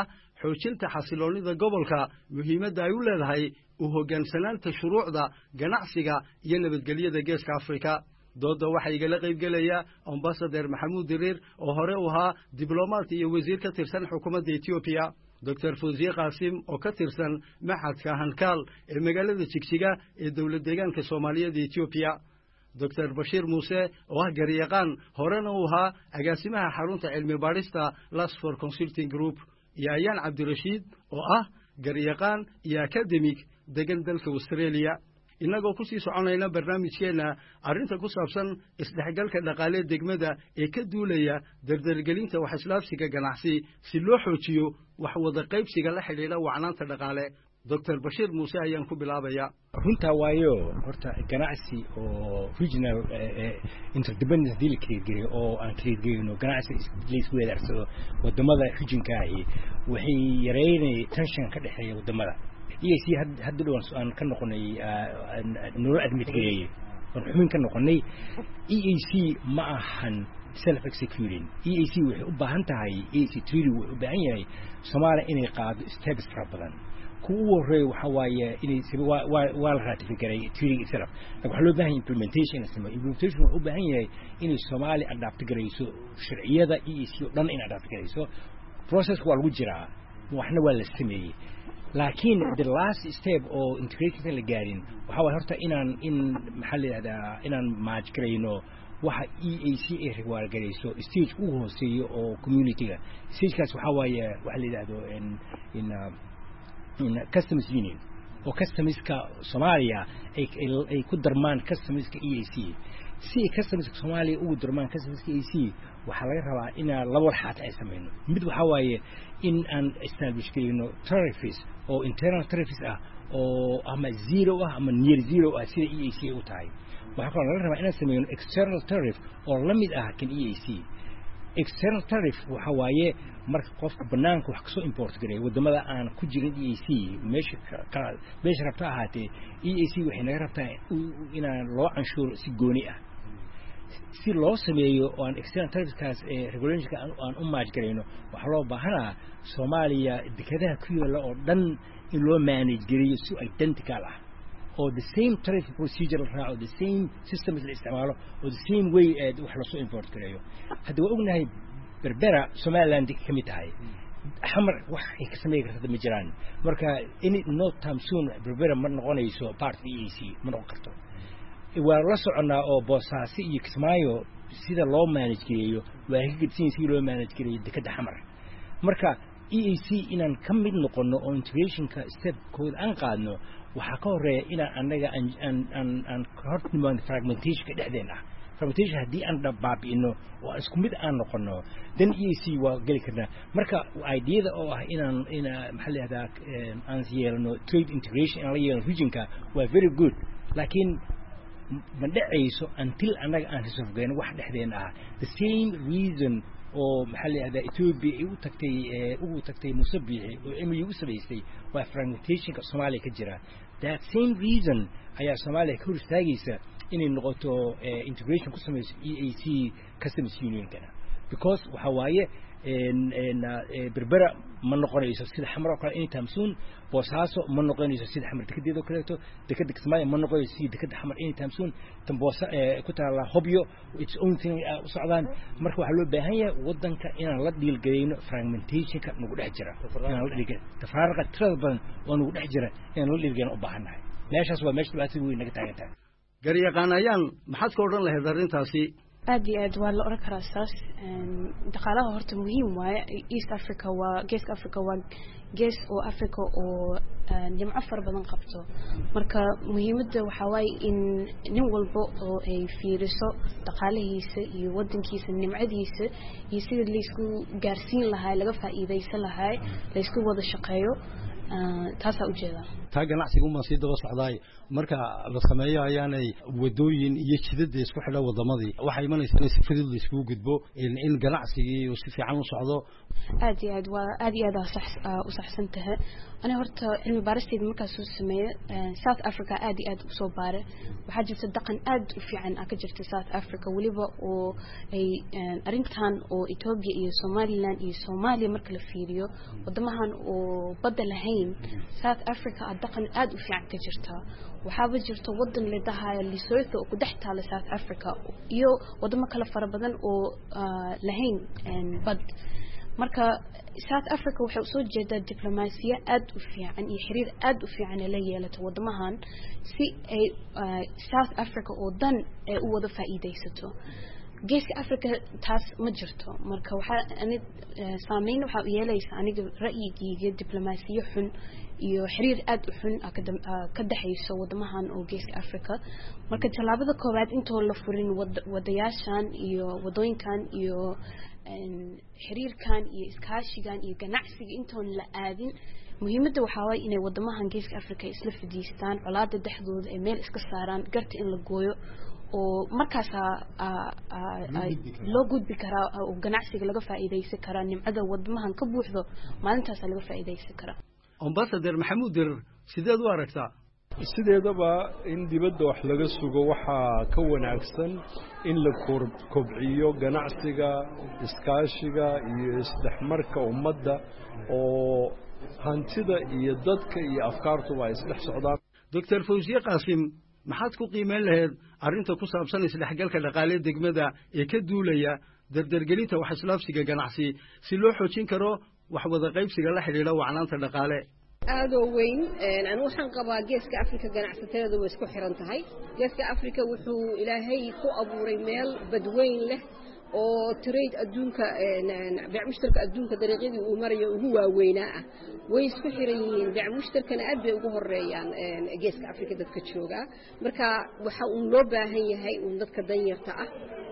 xoojinta xasiloonida gobolka muhiimadda ay u leedahay u hoggaansanaanta shuruucda ganacsiga iyo nabadgelyada geeska afrika dooda waxaa igala qaybgelaya ambasader maxamuud diriir oo hore u ahaa diblomaat iyo wasiir ka tirsan xukuumadda etoobiya doctor fawziye qaasim oo ka tirsan maxadka hankaal ee magaalada jigjiga ee dowlad deegaanka soomaaliyeed etoobiya doctor bashiir muuse oo ah garyaqaan horena u ahaa agaasimaha xarunta cilmi baadhista lasfor consulting group iyo ayaan cabdirashiid oo ah garyaqaan iyo academic degan dalka australia innagoo ku sii soconayna barnaamijkeenna arrinta ku saabsan isdhexgalka dhaqaale degmada ee ka duulaya dardargelinta wax islaafsiga ganacsi si loo xoojiyo wax wada qaybsiga la xidhiidha wacnaanta dhaqaale doctor bashiir muuse ayaan ku bilaabaya runtaa waayo horta ganacsi oo regional interdependence deal create oo aan create gareyno ganacsi isku weedaarsado wadamada regionka ahi waxay yareynay tension ka dhexeeya wadamada EAC hadda dhawaan aan ka noqonay noo admit gareeyay oo xubin ka noqonay EAC ma ahan self executing EAC waxay u baahan tahay EAC treaty wuxuu u baahan yahay Soomaaliya inay qaado steps fara badan kuwa horeey waxa waaye inay waa la ratificaray treaty itself waxa loo baahan implementation wuxuu u baahan yahay inay Soomaaliya adapt gareyso sharciyada EAC oo dhan in adapt gareyso process waa lagu jiraa waxna waa la sameeyay laakiin the last step oo integration la gaarin waxa way horta in maxalliga inaan match gareyno waxa EAC ay require gareyso stage ugu hooseeyo oo community-ga stagekaas waxa waaye waxa la yiraahdo in customs union oo customs-ka Soomaaliya ay ku darmaan customs-ka EAC si customs-ka Soomaaliya ugu darmaan customs-ka EAC waxa laga rabaa in laba xaat ay sameeyno mid waxa waaye in aan establish gareyno tariffs oo internal tariffs ah oo ama zero ah ama near zero ah sida EAC u tahay waxa kale laga rabaa in aan sameeyno external tariff oo la mid ah kan EAC external tariff waxa waaye marka qofka banaanka wax ka soo import gareeyo wadamada aan ku jirin EAC meesha rabta ahaatee EAC waxay naga rabtaa in loo canshuuro si gooni ah si loo sameeyo oo aan external tariffs regulationka aan u match gareyno waxa loo baahanaa Soomaaliya dekadaha ku yaala oo dhan in loo manage gareeyo si identical ah oo the same tariff procedure raaco the same system la isticmaalo oo the same way wax la soo import gareeyo hadda waa ognahay berbera Somaliland kamid tahay xamar wax ay ka sameeyay kartaa ma jiraan marka in no time soon berbera ma noqonayso part EAC ma noqon karto waa la soconaa oo Boosaaso iyo Kismaayo sida loo manage gareeyo waa higidsiin si loo manage gareeyo dekada xamar marka EAC inaan ka mid noqono oo integrationka step kood aan qaadno waxa ka horeeya in anaga aan hortimaan fragmentation dhexdeena fragmentation hadii aan dhabaabino oo isku mid aan noqono dan EAC waa gali karnaa marka ideada oo ah inaan maxalliga aan yeelno trade integration aan la yeelno regionka waa very good laakiin ma dhacayso until anaga aan resolve wax dhexdeena ah the same reason oo maxalliga Ethiopia ugu tagtay Musabiixi oo MU sameystay waa fragmentationka Soomaaliya ka jira that same reason ayaa Soomaaliya ka hor istaagaysa inay noqoto integration ku sameyso EAC customs union kana because waxa waaye berbera ma noqonayso sida xamar oo kale anytime soon Boosaaso ma noqonayso sida xamar dekedeedo kaleeto dekada Kismaayo ma noqonayso sida dekada xamar anytime soon tan Boosa ku taala Hobyo its own thing u socdaan marka waxa loo baahan yahay wadanka inaan la dhiil gareyno fragmentationka nagu dhex jira inaan la dhigo tafaariqa tirada badan oo nagu dhex jira inaan la dhiilgeeno u baahanahay meeshaas waa meesha dhibaatada weyn naga taagan tahay garyaqaanayaan maxaad ka odhan lahayd arrintaasi aad iyo aad waa la oran karaa saas dhaqaalaha horta muhiim waaye East Africa waa geeska Africa waa gees oo Africa oo nimco far badan qabto marka muhiimadda waxa waaye in nin walba oo ay fiiriso dhaqaalihiisa iyo wadankiisa nimcadiisa iyo sida la isku gaarsiin lahaa laga faa'iideysan lahaa la isku wada shaqeeyo taasaa ujeedaa taa ganacsiga uma sii daba socdaay marka la sameeyo ayaanay wadooyin iyo jidad isku xidha wadamadii waxa imanaysa in si fudud la isku gudbo in ganacsigii uu si fiican u socdo aad iyo aad u saxsan tahay ana horta cilmi baaristeeda markaas soo sameeyay South Africa aad iyo aad u soo baaray waxa jirta dhaqan aad u fiican ka jirta South Africa waliba oo ay arintan oo Ethiopia iyo Somaliland iyo Soomaaliya marka la fiiriyo wadamahan oo badda lahayn South Africa dhaqan aad u fiican ka jirta waxaa jirta wadan la dhahayo Lesotho oo ku dhex taala South Africa iyo wadamo kale fara badan oo lahayn bad marka South Africa waxa soo jeeda diblomaasiya aad u fiican iyo xiriir aad u fiican la yeelato wadamahan si ay South Africa oo dan ay u wada faa'iideysato geeska Africa taas ma jirto marka waxa saameyn waxa yeelaysa aniga ra'yigayga diblomaasiya xun iyo xiriir aad u xun ka dhaxayso wadamahan oo geeska Africa marka talaabada koowaad intoo la furin wadayaashan iyo wadooyinkan iyo xiriirkan iyo iskaashigan iyo ganacsiga intoon la aadin muhiimadda waxa way inay wadamahan geeska Africa isla fadhiistaan colaadda dhexdooda ee meel iska saaraan garta in la gooyo oo markaas loo gudbi karaa oo ganacsiga laga faa'iideysan karaa nimcada wadamahan ka buuxdo maalintaas laga faa'iideysan karaa Ambassador Maxamuud Dir sideed u aragtaa sideedaba in dibadda wax laga sugo waxa ka wanaagsan in la kobciyo ganacsiga iskaashiga iyo isdhexmarka ummadda oo hantida iyo dadka iyo afkaartuba ay isdhex socdaan Dr. Fawziya Qaasim maxaad ku qiimeyn lahayd arrinta ku saabsan isdhexgalka dhaqaale degmada ee ka duulaya dardargelinta wax islaafsiga ganacsi si loo xoojin karo wax wada qaybsiga la xiriira wacnaanta dhaqaale aado weyn aan waxaan qabaa geeska Afrika ganacsatada way isku xiran tahay geeska Afrika wuxuu ilaahay ku abuuray meel badweyn leh oo trade adduunka baac mushtarka adduunka dariiqadii uu marayo ugu waaweynaa ah way isku xiran yihiin baac mushtarkana aad bay ugu horeeyaan geeska Afrika dadka jooga marka waxa uu loo baahan yahay in dadka danyarta ah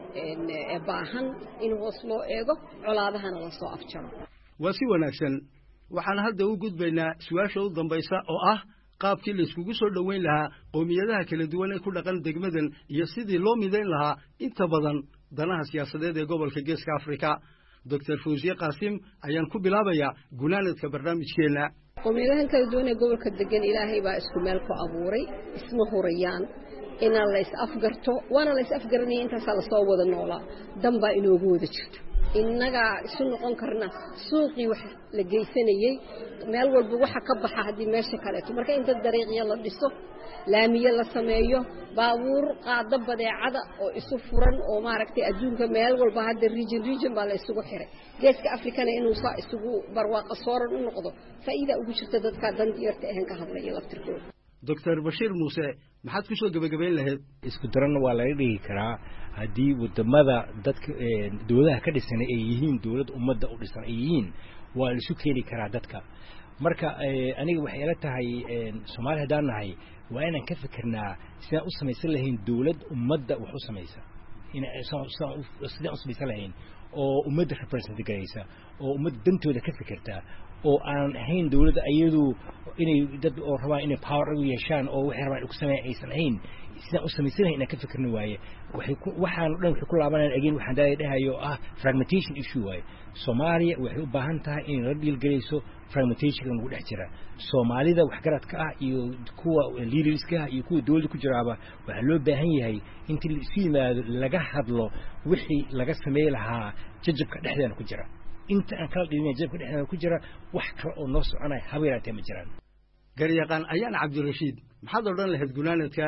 ee baahan in hoos loo eego colaadahana la soo afjaro waa si wanaagsan waxaan hadda u gudbaynaa su'aasha u dambaysa oo ah qaabkii la iskugu soo dhaweyn lahaa qoomiyadaha kala duwan ee ku dhaqan degmadan iyo sidii loo midayn lahaa inta badan danaha siyaasadeed ee gobolka geeska Afrika Dr. Fawziya Qaasim ayaan ku bilaabayaa gunaanadka barnaamijkeena qoomiyadahan kala duwan ee gobolka degan Ilaahay baa isku meel ku abuuray isma horayaan in la is afgarto waana la is afgaranay intaas la soo wada noolaa damba inoogu wada jirto innaga isu noqon karna suuqii wax la geysanayay meel walba waxa ka baxa hadii meesha kale marka inta dariiqyo la dhiso laamiye la sameeyo baabuur qaada badeecada oo isu furan oo maaragtay adduunka meel walba hadda region baa la isugu xiray geeska Afrikana inuu saa isugu barwaaqo sooran u noqdo faa'iido ugu jirta dadka danyarta ah ka hadlaya laftirkooda Dr. Bashir Muuse maxaad ku soo gabagabeyn lahayd isku daran waa laga dhigi karaa hadii wadamada dadka dawladaha ka dhisan ay yihiin dawlad ummadda u dhisan ay yihiin waa la isu keeni karaa dadka marka aniga waxay ila tahay Soomaaliya hadaan nahay waa inaan ka fikirnaa sidaan u samaysan lahayn dawlad ummadda wax u samaysa in sidaan u samaysan lahayn oo ummadda represent garaysa oo ummadda dantooda ka fikirta oo aan ahayn dawladda ayadu inay dad oo rabaan inay power u yeeshaan oo waxay rabaan ku sameeyaan aysan ahayn sidaan u samaysan inaan ka fikirno waaye waxaan dhan ku laabanayaan again waxaan dhahayo fragmentation issue waaye Soomaaliya waxay u baahan tahay in la dhiilgalayso fragmentation ugu dhex jira Soomaalida wax garadka ah iyo kuwa leaderska iyo kuwa dawladda ku jiraaba waxa loo baahan yahay intii la isu yimaado laga hadlo wixii laga sameey lahaa jajabka dhexdeena ku jira inta aan kala dhigin jajabka dhexdeena ku jira wax kale oo noo soconay habeeraatay ma jiraan garyaqaan ayaan Cabdirashiid maxaad odhan lahayd gunaanadka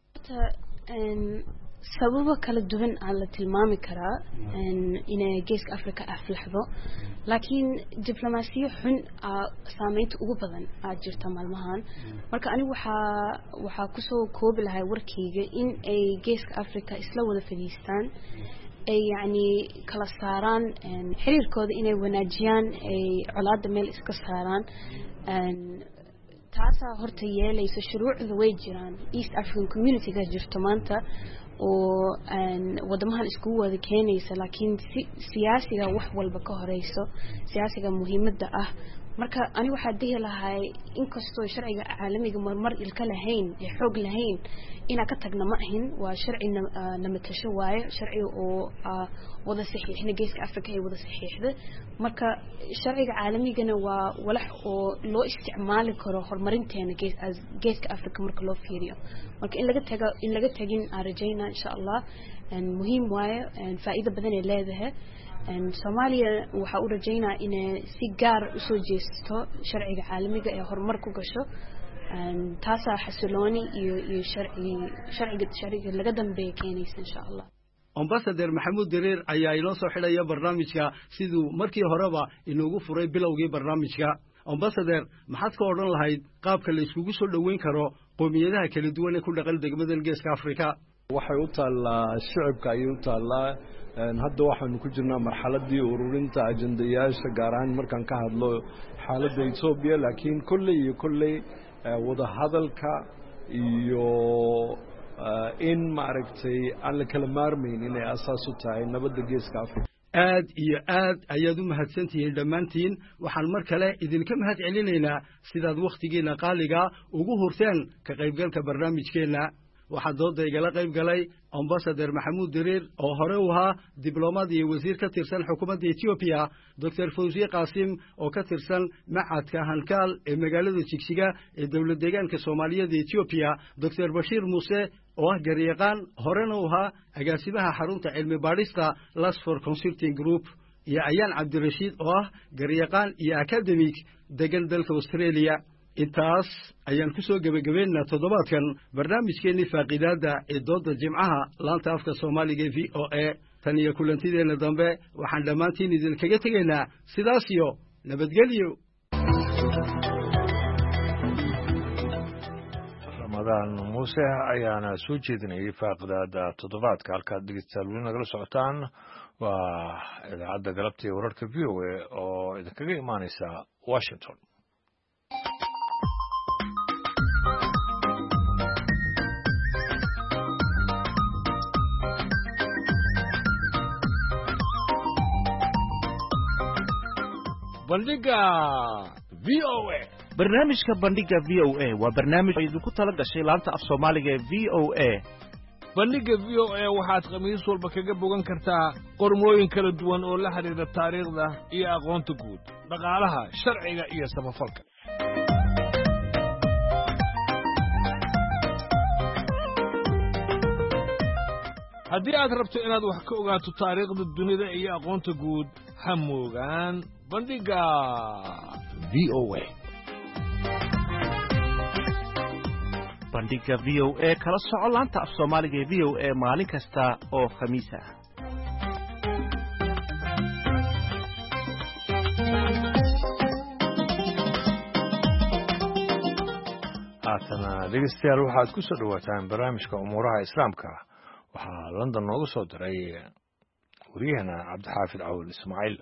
sababo kala duwan aan la tilmaami karaa inay geeska Afrika aflaxdo laakiin diblomaasiyo xun saameynta ugu badan jirta maalmahan marka anigu waxa ku soo koobi lahay warkayga in ay geeska Afrika isla wada fadhiistaan ay yani kala saaraan xiriirkooda inay wanaajiyaan ay colaadda meel iska saaraan taasa horta yeelayso shuruucda way jiraan East African Community ga jirto maanta oo wadamahan isku wada keenaysa laakiin siyaasiga wax walba ka horeyso siyaasiga muhiimadda ah marka ani waxa dhihi lahay inkastoo sharciga caalamiga mar ilka lahayn ee xoog lahayn ina ka tagna ma ahin waa sharci namatasho waaye sharci oo wada saxiixna geeska Afrika ay wada saxiixda marka sharciga caalamigana waa walax oo loo isticmaali karo horumarinteena geeska Afrika marka loo fiiriyo marka in laga tagin arjayna insha Allah muhiim waaye faa'iido badan ay leedahay Soomaaliya waxa uu rajaynaa in si gaar u soo jeesto sharciga caalamiga ee horumar ku gasho taasa xasilooni iyo sharciga laga dambeeyo keenaysa insha Allah Ambassador Maxamuud Dareer ayaa inoo soo xidhaya barnaamijka sidoo markii horeba inoogu furay bilowgii barnaamijka Ambassador maxaad ka oran lahayd qaabka la iskugu soo dhaweyn karo qoomiyadaha kala duwan ee ku dhaqan degmada Geeska Afrika waxay u taalaa shacabka ay u taalaa hadda waxaanu ku jirnaa marxaladii ururinta ajandayaasha gaar ahaan markaan ka hadlo xaaladda Itoobiya laakiin kulli wada hadalka iyo in maaragtay aan la kala maarmayn inay asaas u tahay nabadda Geeska Afrika aad iyo aad ayaad u mahadsantihiin dhammaantiin waxaan mar kale idinka mahad celinaynaa sidaad waqtigiina qaaliga ugu hurteen ka qaybgalka barnaamijkeena waxaa dooda igala qayb galay Ambassador Maxamuud Dareer oo hore u ahaa diblomaad iyo wasiir ka tirsan xukuumadda Ethiopia Dr. Fawziya Qaasim oo ka tirsan macadka Hankaal ee magaalada Jigjiga ee dawlad deegaanka Soomaaliyeed ee Ethiopia Dr. Bashir Muuse oo garyaqaan horena u ahaa agaasimaha xarunta cilmi baadhista Lasford Consulting Group iyo Ayaan Cabdirashiid oo ah garyaqaan iyo academic degan dalka Australia intaas ayaan ku soo gabagabeynaa toddobaadkan barnaamijkeennii faaqidaada ee dooda jimcaha laanta afka Soomaaliga VOA tan iyo kulantideena dambe waxaan dhammaantiin idinkaga tegaynaa sidaas iyo nabadgelyo Ramadaan Muuse ayaana soo jeedinayay faaqidaada toddobaadka halkaad dhegeystayaal nagala socotaan waa idaacadda galabta ee wararka VOA oo idinkaga imaanaysa Washington bandhiga VOA barnaamijka bandhiga VOA waa barnaamij idinku tala gashay laanta af Soomaaliga ee VOA bandhiga VOA waxaad khamiis walba kaga bogan kartaa qormooyin kala duwan oo la xiriira taariikhda iyo aqoonta guud dhaqaalaha sharciga iyo samafalka haddii aad rabto inaad wax ka ogaato taariikhda dunida iyo aqoonta guud ha moogaan bandhiga VOA bandhiga VOA kala soco laanta af Soomaaliga ee VOA maalin kasta oo khamiis ah haatana dhegeystayaal waxaad ku soo dhawaataan barnaamijka umuuraha islaamka waxaa London noogu soo diray wariyahana Cabdixaafid Cawil Ismaaciil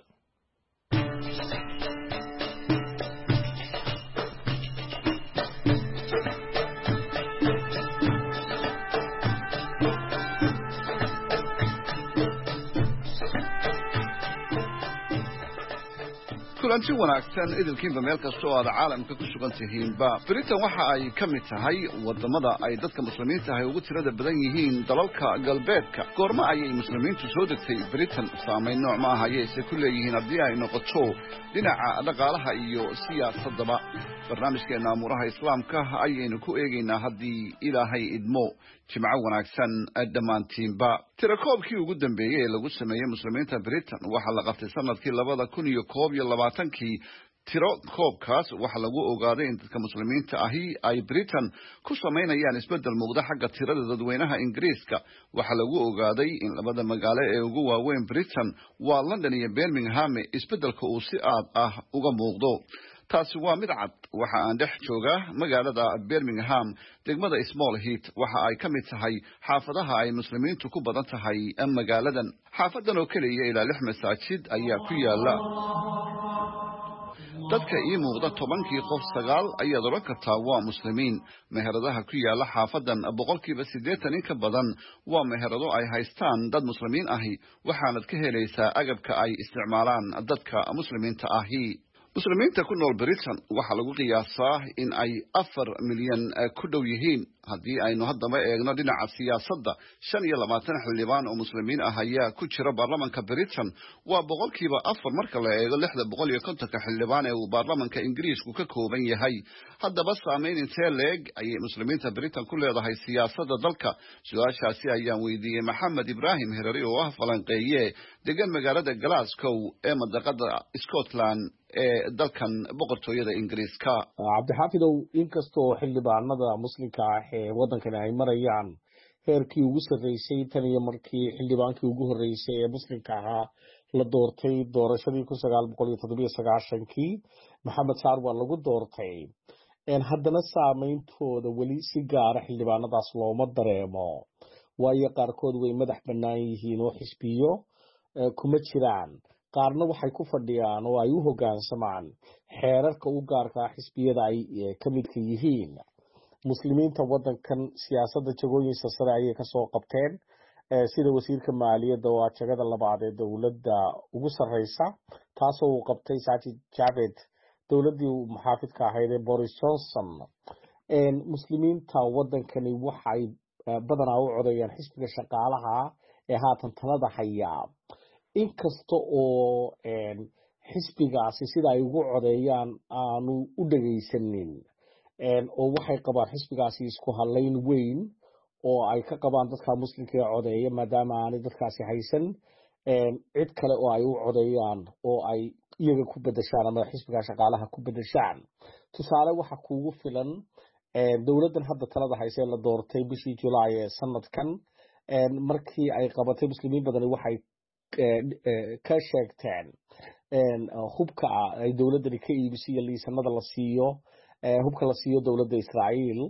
kulanti wanaagsan idilkiinba meel kasta oo aad caalamka ku sugan tihiinba Britain waxa ay ka mid tahay wadamada ay dadka muslimiinta ah ugu tirada badan yihiin dalalka galbeedka goorma ayay muslimiintu soo degtay Britain saameyn nooc ma ahayay se ku leeyihiin haddii ay noqoto dhinaca dhaqaalaha iyo siyaasadaba barnaamijkeena amuuraha islaamka ayaynu ku eegaynaa haddii ilaahay idmo jimco wanaagsan dhammaantiinba tirakoobkii ugu dambeeyey ee lagu sameeyey muslimiinta Britain waxa la qabtay sanadkii 2021 tiro koobkaas waxa lagu ogaaday in dadka muslimiinta ahi ay Britain ku sameynayaan isbedel muuqda xagga tirada dadweynaha Ingiriiska waxa lagu ogaaday in labada magaalo ee ugu waaweyn Britain waa London iyo Birmingham isbedelka uu si aad ah uga muuqdo taasi waa mid cad waxa aan dhex joogaa magaalada Birmingham degmada Small Heath waxa ay ka mid tahay xaafadaha ay muslimiintu ku badan tahay magaaladan xaafadan oo kaliya ilaa 6 masaajid ayaa ku yaala dadka ii muuqda 10kii qof 9 ayaad oran kartaa waa muslimiin meheradaha ku yaala xaafadan 80% in ka badan waa meherado ay haystaan dad muslimiin ahi waxaanad ka helaysaa agabka ay isticmaalaan dadka muslimiinta ahi muslimiinta ku nool Britain waxa lagu qiyaasaa in ay 4 milyan ku dhow yihiin haddii aynu haddaba eegno dhinaca siyaasadda 25 xildhibaan oo muslimiin ah ayaa ku jira baarlamaanka Britain waa boqolkiiba 4 marka la eego 650 xildhibaan ee uu baarlamaanka Ingiriisku ka kooban yahay haddaba saameyn intee leeg ayay muslimiinta Britain ku leedahay siyaasadda dalka su'aashaasi ayaan weydiiyey Maxamed Ibrahim Herari oo ah falanqeeye degan magaalada Glasgow ee madaqada Scotland ee dalkan boqortooyada Ingiriiska. Cabdixaafidow inkastoo xildhibaanada muslimka ah ee waddankan ay marayaan heerkii ugu sarreysay tan iyo markii xildhibaankii ugu horreysay ee muslimka ahaa la doortay doorashadii 1997kii Maxamed Saar waa lagu doortay haddana saameyntooda weli si gaara xildhibaanadaas looma dareemo waayo qaarkood way madax bannaan yihiin oo xisbiyo kuma jiraan qaarna waxay ku fadhiyaan oo ay u hoggaansamaan xeerarka u gaarka xisbiyada ay ka midka yihiin muslimiinta waddankan siyaasadda jagooyinka sare ayay ka soo qabteen sida wasiirka maaliyadda oo jagada labaad ee dowladda ugu sarreysa taasoo uu qabtay Sajid Javid dowladdii muxaafidka ahayd ee Boris Johnson muslimiinta waddankani waxay badanaa u codayaan xisbiga shaqaalaha ee haatan talada haya inkasta oo xisbigaasi sida ay ugu codeeyaan aanu u dhageysanin oo waxay qabaan xisbigaasi isku halayn weyn oo ay ka qabaan dadka muslimka ee codeeya maadaama aanay dadkaasi haysan cid kale oo ay u codeeyaan oo ay iyaga ku bedeshaan ama xisbiga shaqaalaha ku bedeshaan tusaale waxa kuugu filan dowladdan hadda talada haysa la doortay bishii July ee sanadkan markii ay qabatay muslimiin badan waxay ka sheegteen hubka ay dowladani ka iibisiyo liisanada la siiyo hubka la siiyo dowladda Israa'iil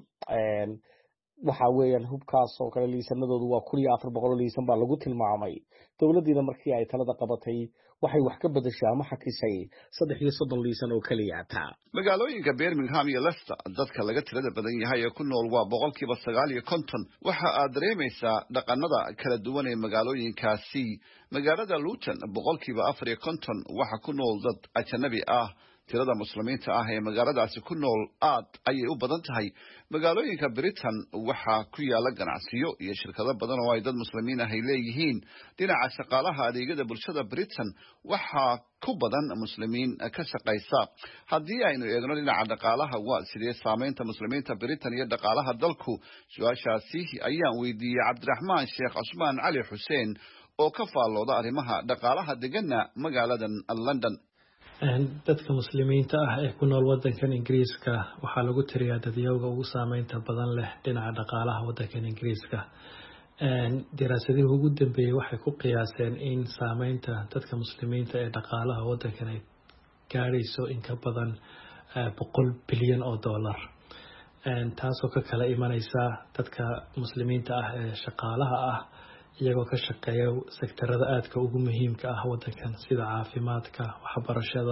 waxa weeyaan hubkaas oo kale liisanadoodu waa 1400 liisan baa lagu tilmaamay dowladdiina markii ay talada qabatay waxay wax ka bedeshaa ama xakisay 330 liisan oo kaliya taa magaalooyinka Birmingham iyo Leicester dadka laga tirada badan yahay ee ku nool waa boqolkiiba 950 waxa aad dareemaysaa dhaqanada kala duwan ee magaalooyinkaasi magaalada Luton boqolkiiba 450 waxa ku nool dad ajnabi ah tirada muslimiinta ah ee magaaladaasi ku nool aad ayay u badan tahay magaalooyinka Britain waxa ku yaala ganacsiyo iyo shirkado badan oo ay dad muslimiin ah leeyihiin dhinaca shaqaalaha adeegyada bulshada Britain waxa ku badan muslimiin ka shaqeysa haddii aynu eegno dhinaca dhaqaalaha waa sidee saameynta muslimiinta Britain iyo dhaqaalaha dalku su'aashaasi ayaan weydiiyey Cabdiraxmaan Sheekh Cusmaan Cali Xuseen oo ka faallooda arrimaha dhaqaalaha deganna magaaladan London dadka muslimiinta ah ee ku nool waddankan Ingiriiska waxaa lagu tiriyaa dadyowga ugu saameynta badan leh dhinaca dhaqaalaha waddankan Ingiriiska daraasadihii ugu dambeeyay waxay ku qiyaaseen in saameynta dadka muslimiinta ee dhaqaalaha waddankan ay gaarayso in ka badan 100 bilyan oo dollar taasoo ka kala imanaysa dadka muslimiinta ah ee shaqaalaha ah iyagoo ka shaqeeya sektarada aadka ugu muhiimka ah waddankan sida caafimaadka waxbarashada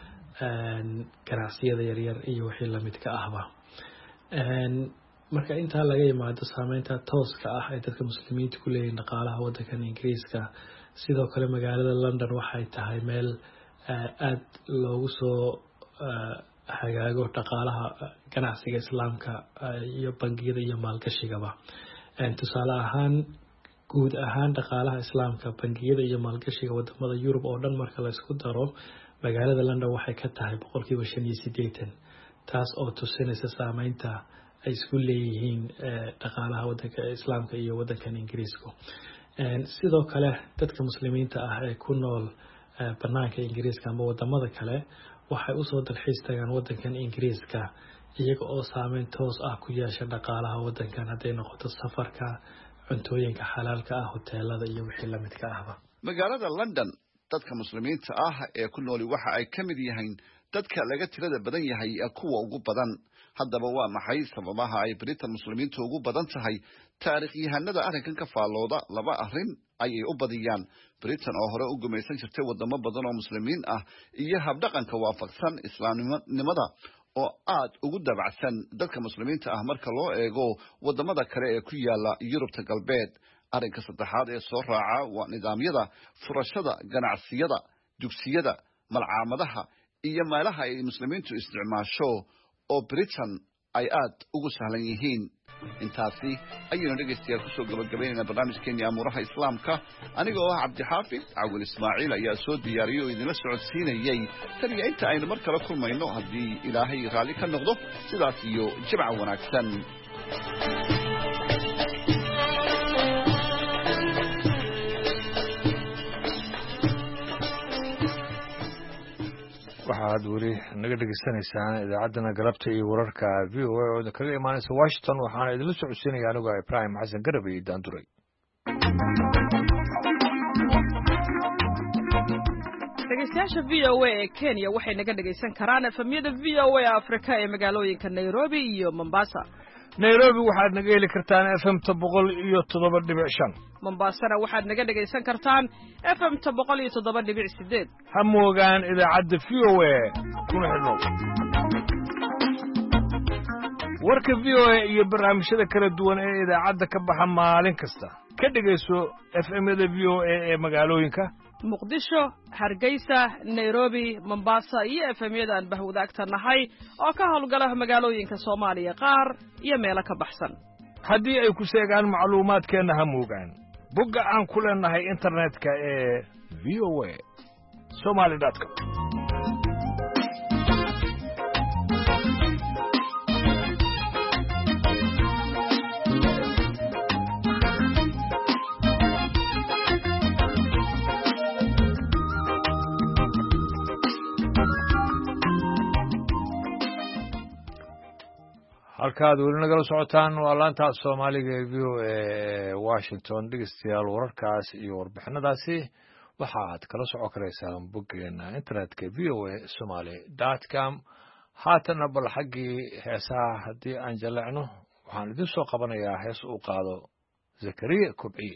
ganacsiyada yaryar iyo wixii lamidka ahba marka intaa laga yimaado saameynta tooska ah ee dadka muslimiinta ku leeyihiin dhaqaalaha waddankan Ingiriiska sidoo kale magaalada London waxay tahay meel aad loogu soo hagaago dhaqaalaha ganacsiga islaamka iyo bangiyada iyo maalgashigaba tusaale ahaan guud ahaan dhaqaalaha islaamka bangiyada iyo maalgashiga wadamada Yurub oo dhan marka la isku daro magaalada London waxay ka tahay 85% taas oo tusinaysa saameynta ay isku leeyihiin dhaqaalaha waddanka islaamka iyo waddankan Ingiriiska sidoo kale dadka muslimiinta ah ee ku nool banaanka Ingiriiska ama wadamada kale waxay u soo dalxiis tagaan waddankan Ingiriiska iyaga oo saameyn toos ah ku yeesha dhaqaalaha waddankan haday noqoto safarka cuntooyinka xalaalka ah hoteelada iyo wixii la midka ahba magaalada London dadka muslimiinta ah ee ku nool waxa ay kamid yihiin dadka laga tirada badan yahay kuwa ugu badan haddaba waa maxay sababaha ay Britain muslimiintu ugu badan tahay taariikhyahanada arrinkan ka faallooda laba arrin ayay u badiyaan Britain oo hore u gumaysan jirtay wadamo badan oo muslimiin ah iyo habdhaqanka waafaqsan islaamnimada oo aad ugu dabacsan dadka muslimiinta ah marka loo eego wadamada kale ee ku yaala Yurubta galbeed arrinka saddexaad ee soo raaca waa nidaamyada furashada ganacsiyada dugsiyada malcaamadaha iyo meelaha ay muslimiintu isticmaasho oo Britain ay aad ugu sahlan yihiin. intaasi ayaynu dhegeystayaal kusoo gabagabeynayna barnaamijkeennii amuuraha islaamka anigoo ah cabdixaafid cawil ismaaciil ayaa soo diyaariyey oo idinla socodsiinayey tan iyo inta aynu mar kale kulmayno haddii ilaahay raalli ka noqdo sidaas iyo jimca wanaagsan. waxaad weli naga dhegeysanaysaan idaacaddana galabta iyo wararka VOA oo kaga imaanaysa Washington waxaana idinla socodsiinaya anigoo Ibrahim Xasan Garab iyo Daanduray. dhegeystayaasha VOA ee Kenya waxay naga dhegeysan karaan efemyada VOA Afrika ee magaalooyinka Nairobi iyo Mombasa. Nairobi waxaad naga heli kartaan FM 107.5. Mombasana waxaad naga dhegeysan kartaan FM 107.8. Ha moogaan idaacadda VOA kuna xidhnow. warka VOA iyo barnaamijyada kala duwan ee idaacadda ka baxa maalin kasta ka dhegeyso FM-yada VOA ee magaalooyinka Muqdisho, Hargeysa, Nairobi, Mombasa iyo FM-yada aan bahwadaagta nahay oo ka howlgala magaalooyinka Soomaaliya qaar iyo meelo ka baxsan. haddii ay ku sheegaan macluumaadkeena ha moogaan bogga aan ku leenahay internetka ee voa.somali.com. halkaad weli nagala socotaan waa laanta Soomaaliga ee VOA ee Washington. dhegeystayaal wararkaas iyo warbixinadaasi waxaad kala socon karaysaan boggeena internetka voa.somali.com. haatana bal xaggii heesaha haddii aan jaleecno waxaan idin soo qabanayaa hees uu qaado Zakariya Kobciye.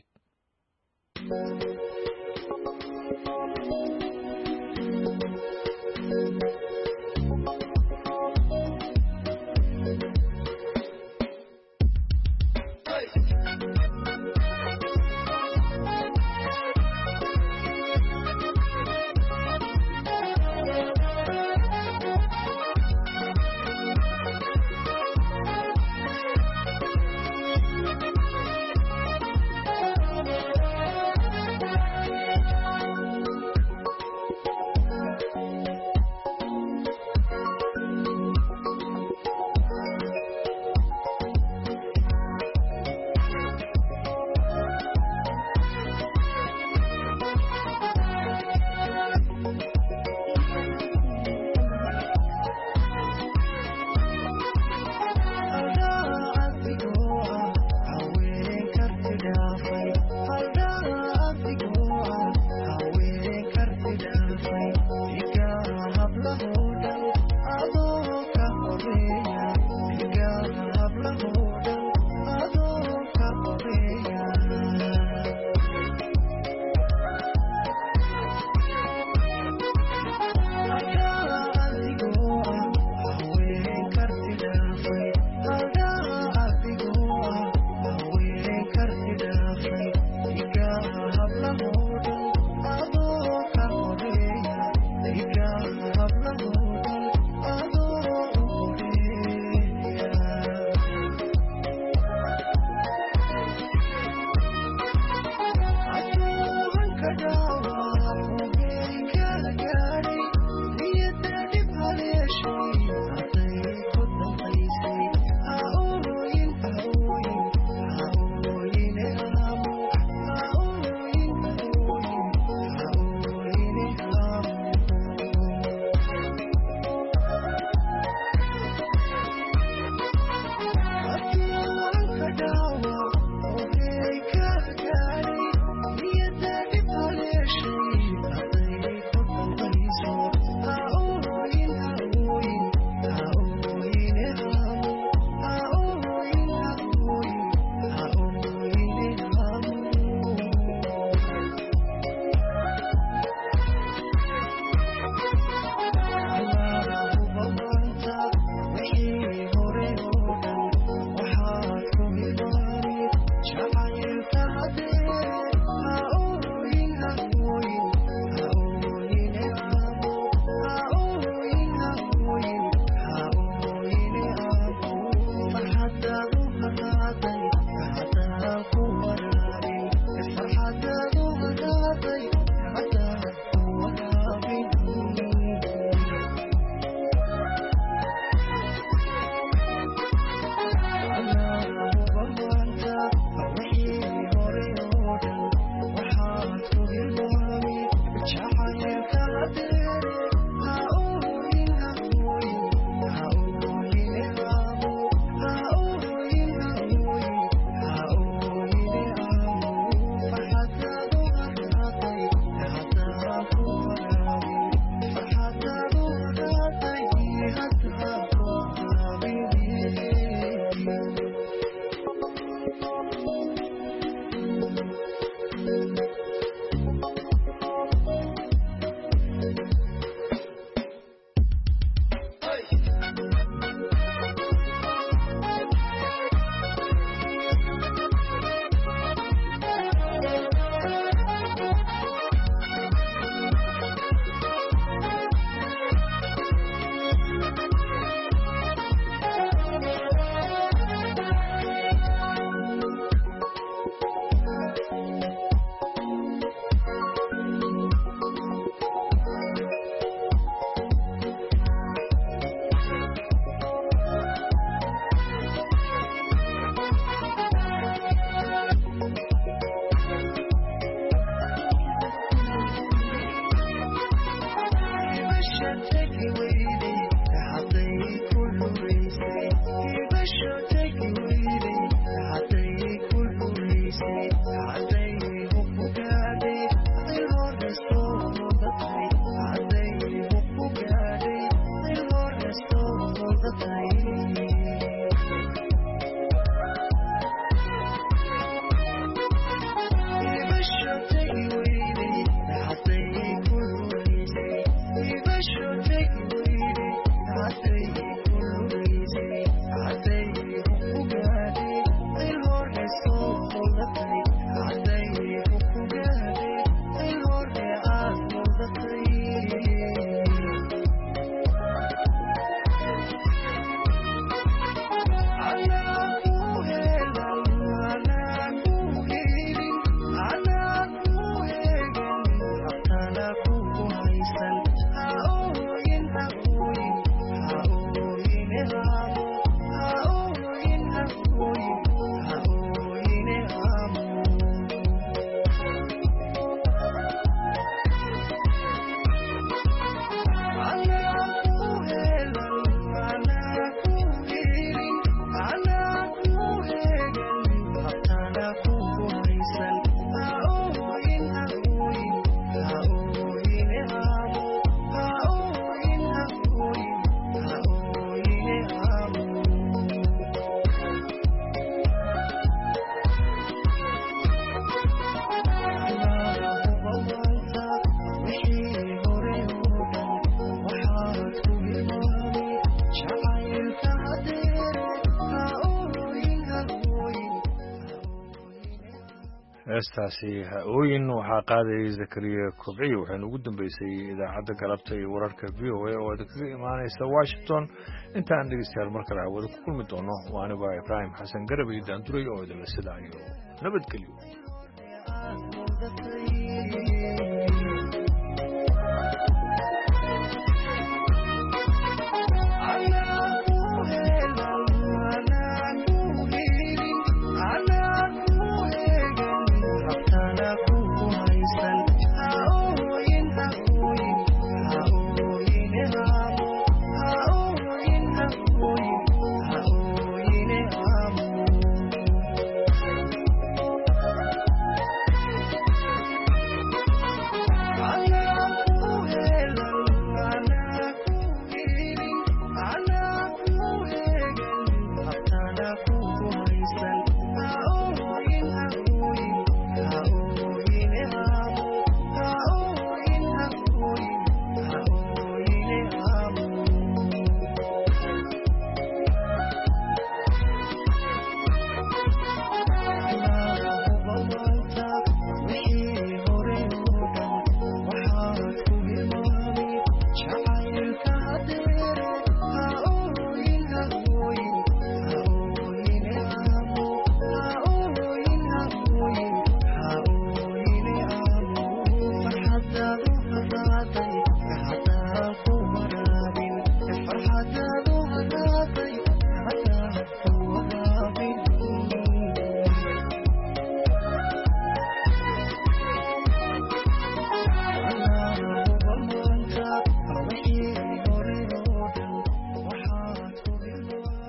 heestaasi ha-ooyin waxaa qaadayay zakariya kobciyo waxaynu ugu dambeysay idaacadda galabta iyo wararka v o a oo idinkaga imaanaysa washington intaan dhegeystayaal mar kale hawada ku kulmi doono waa aniga ibraahim xasan garab iyo daanduray oo idinla sidaayo nabadgelyo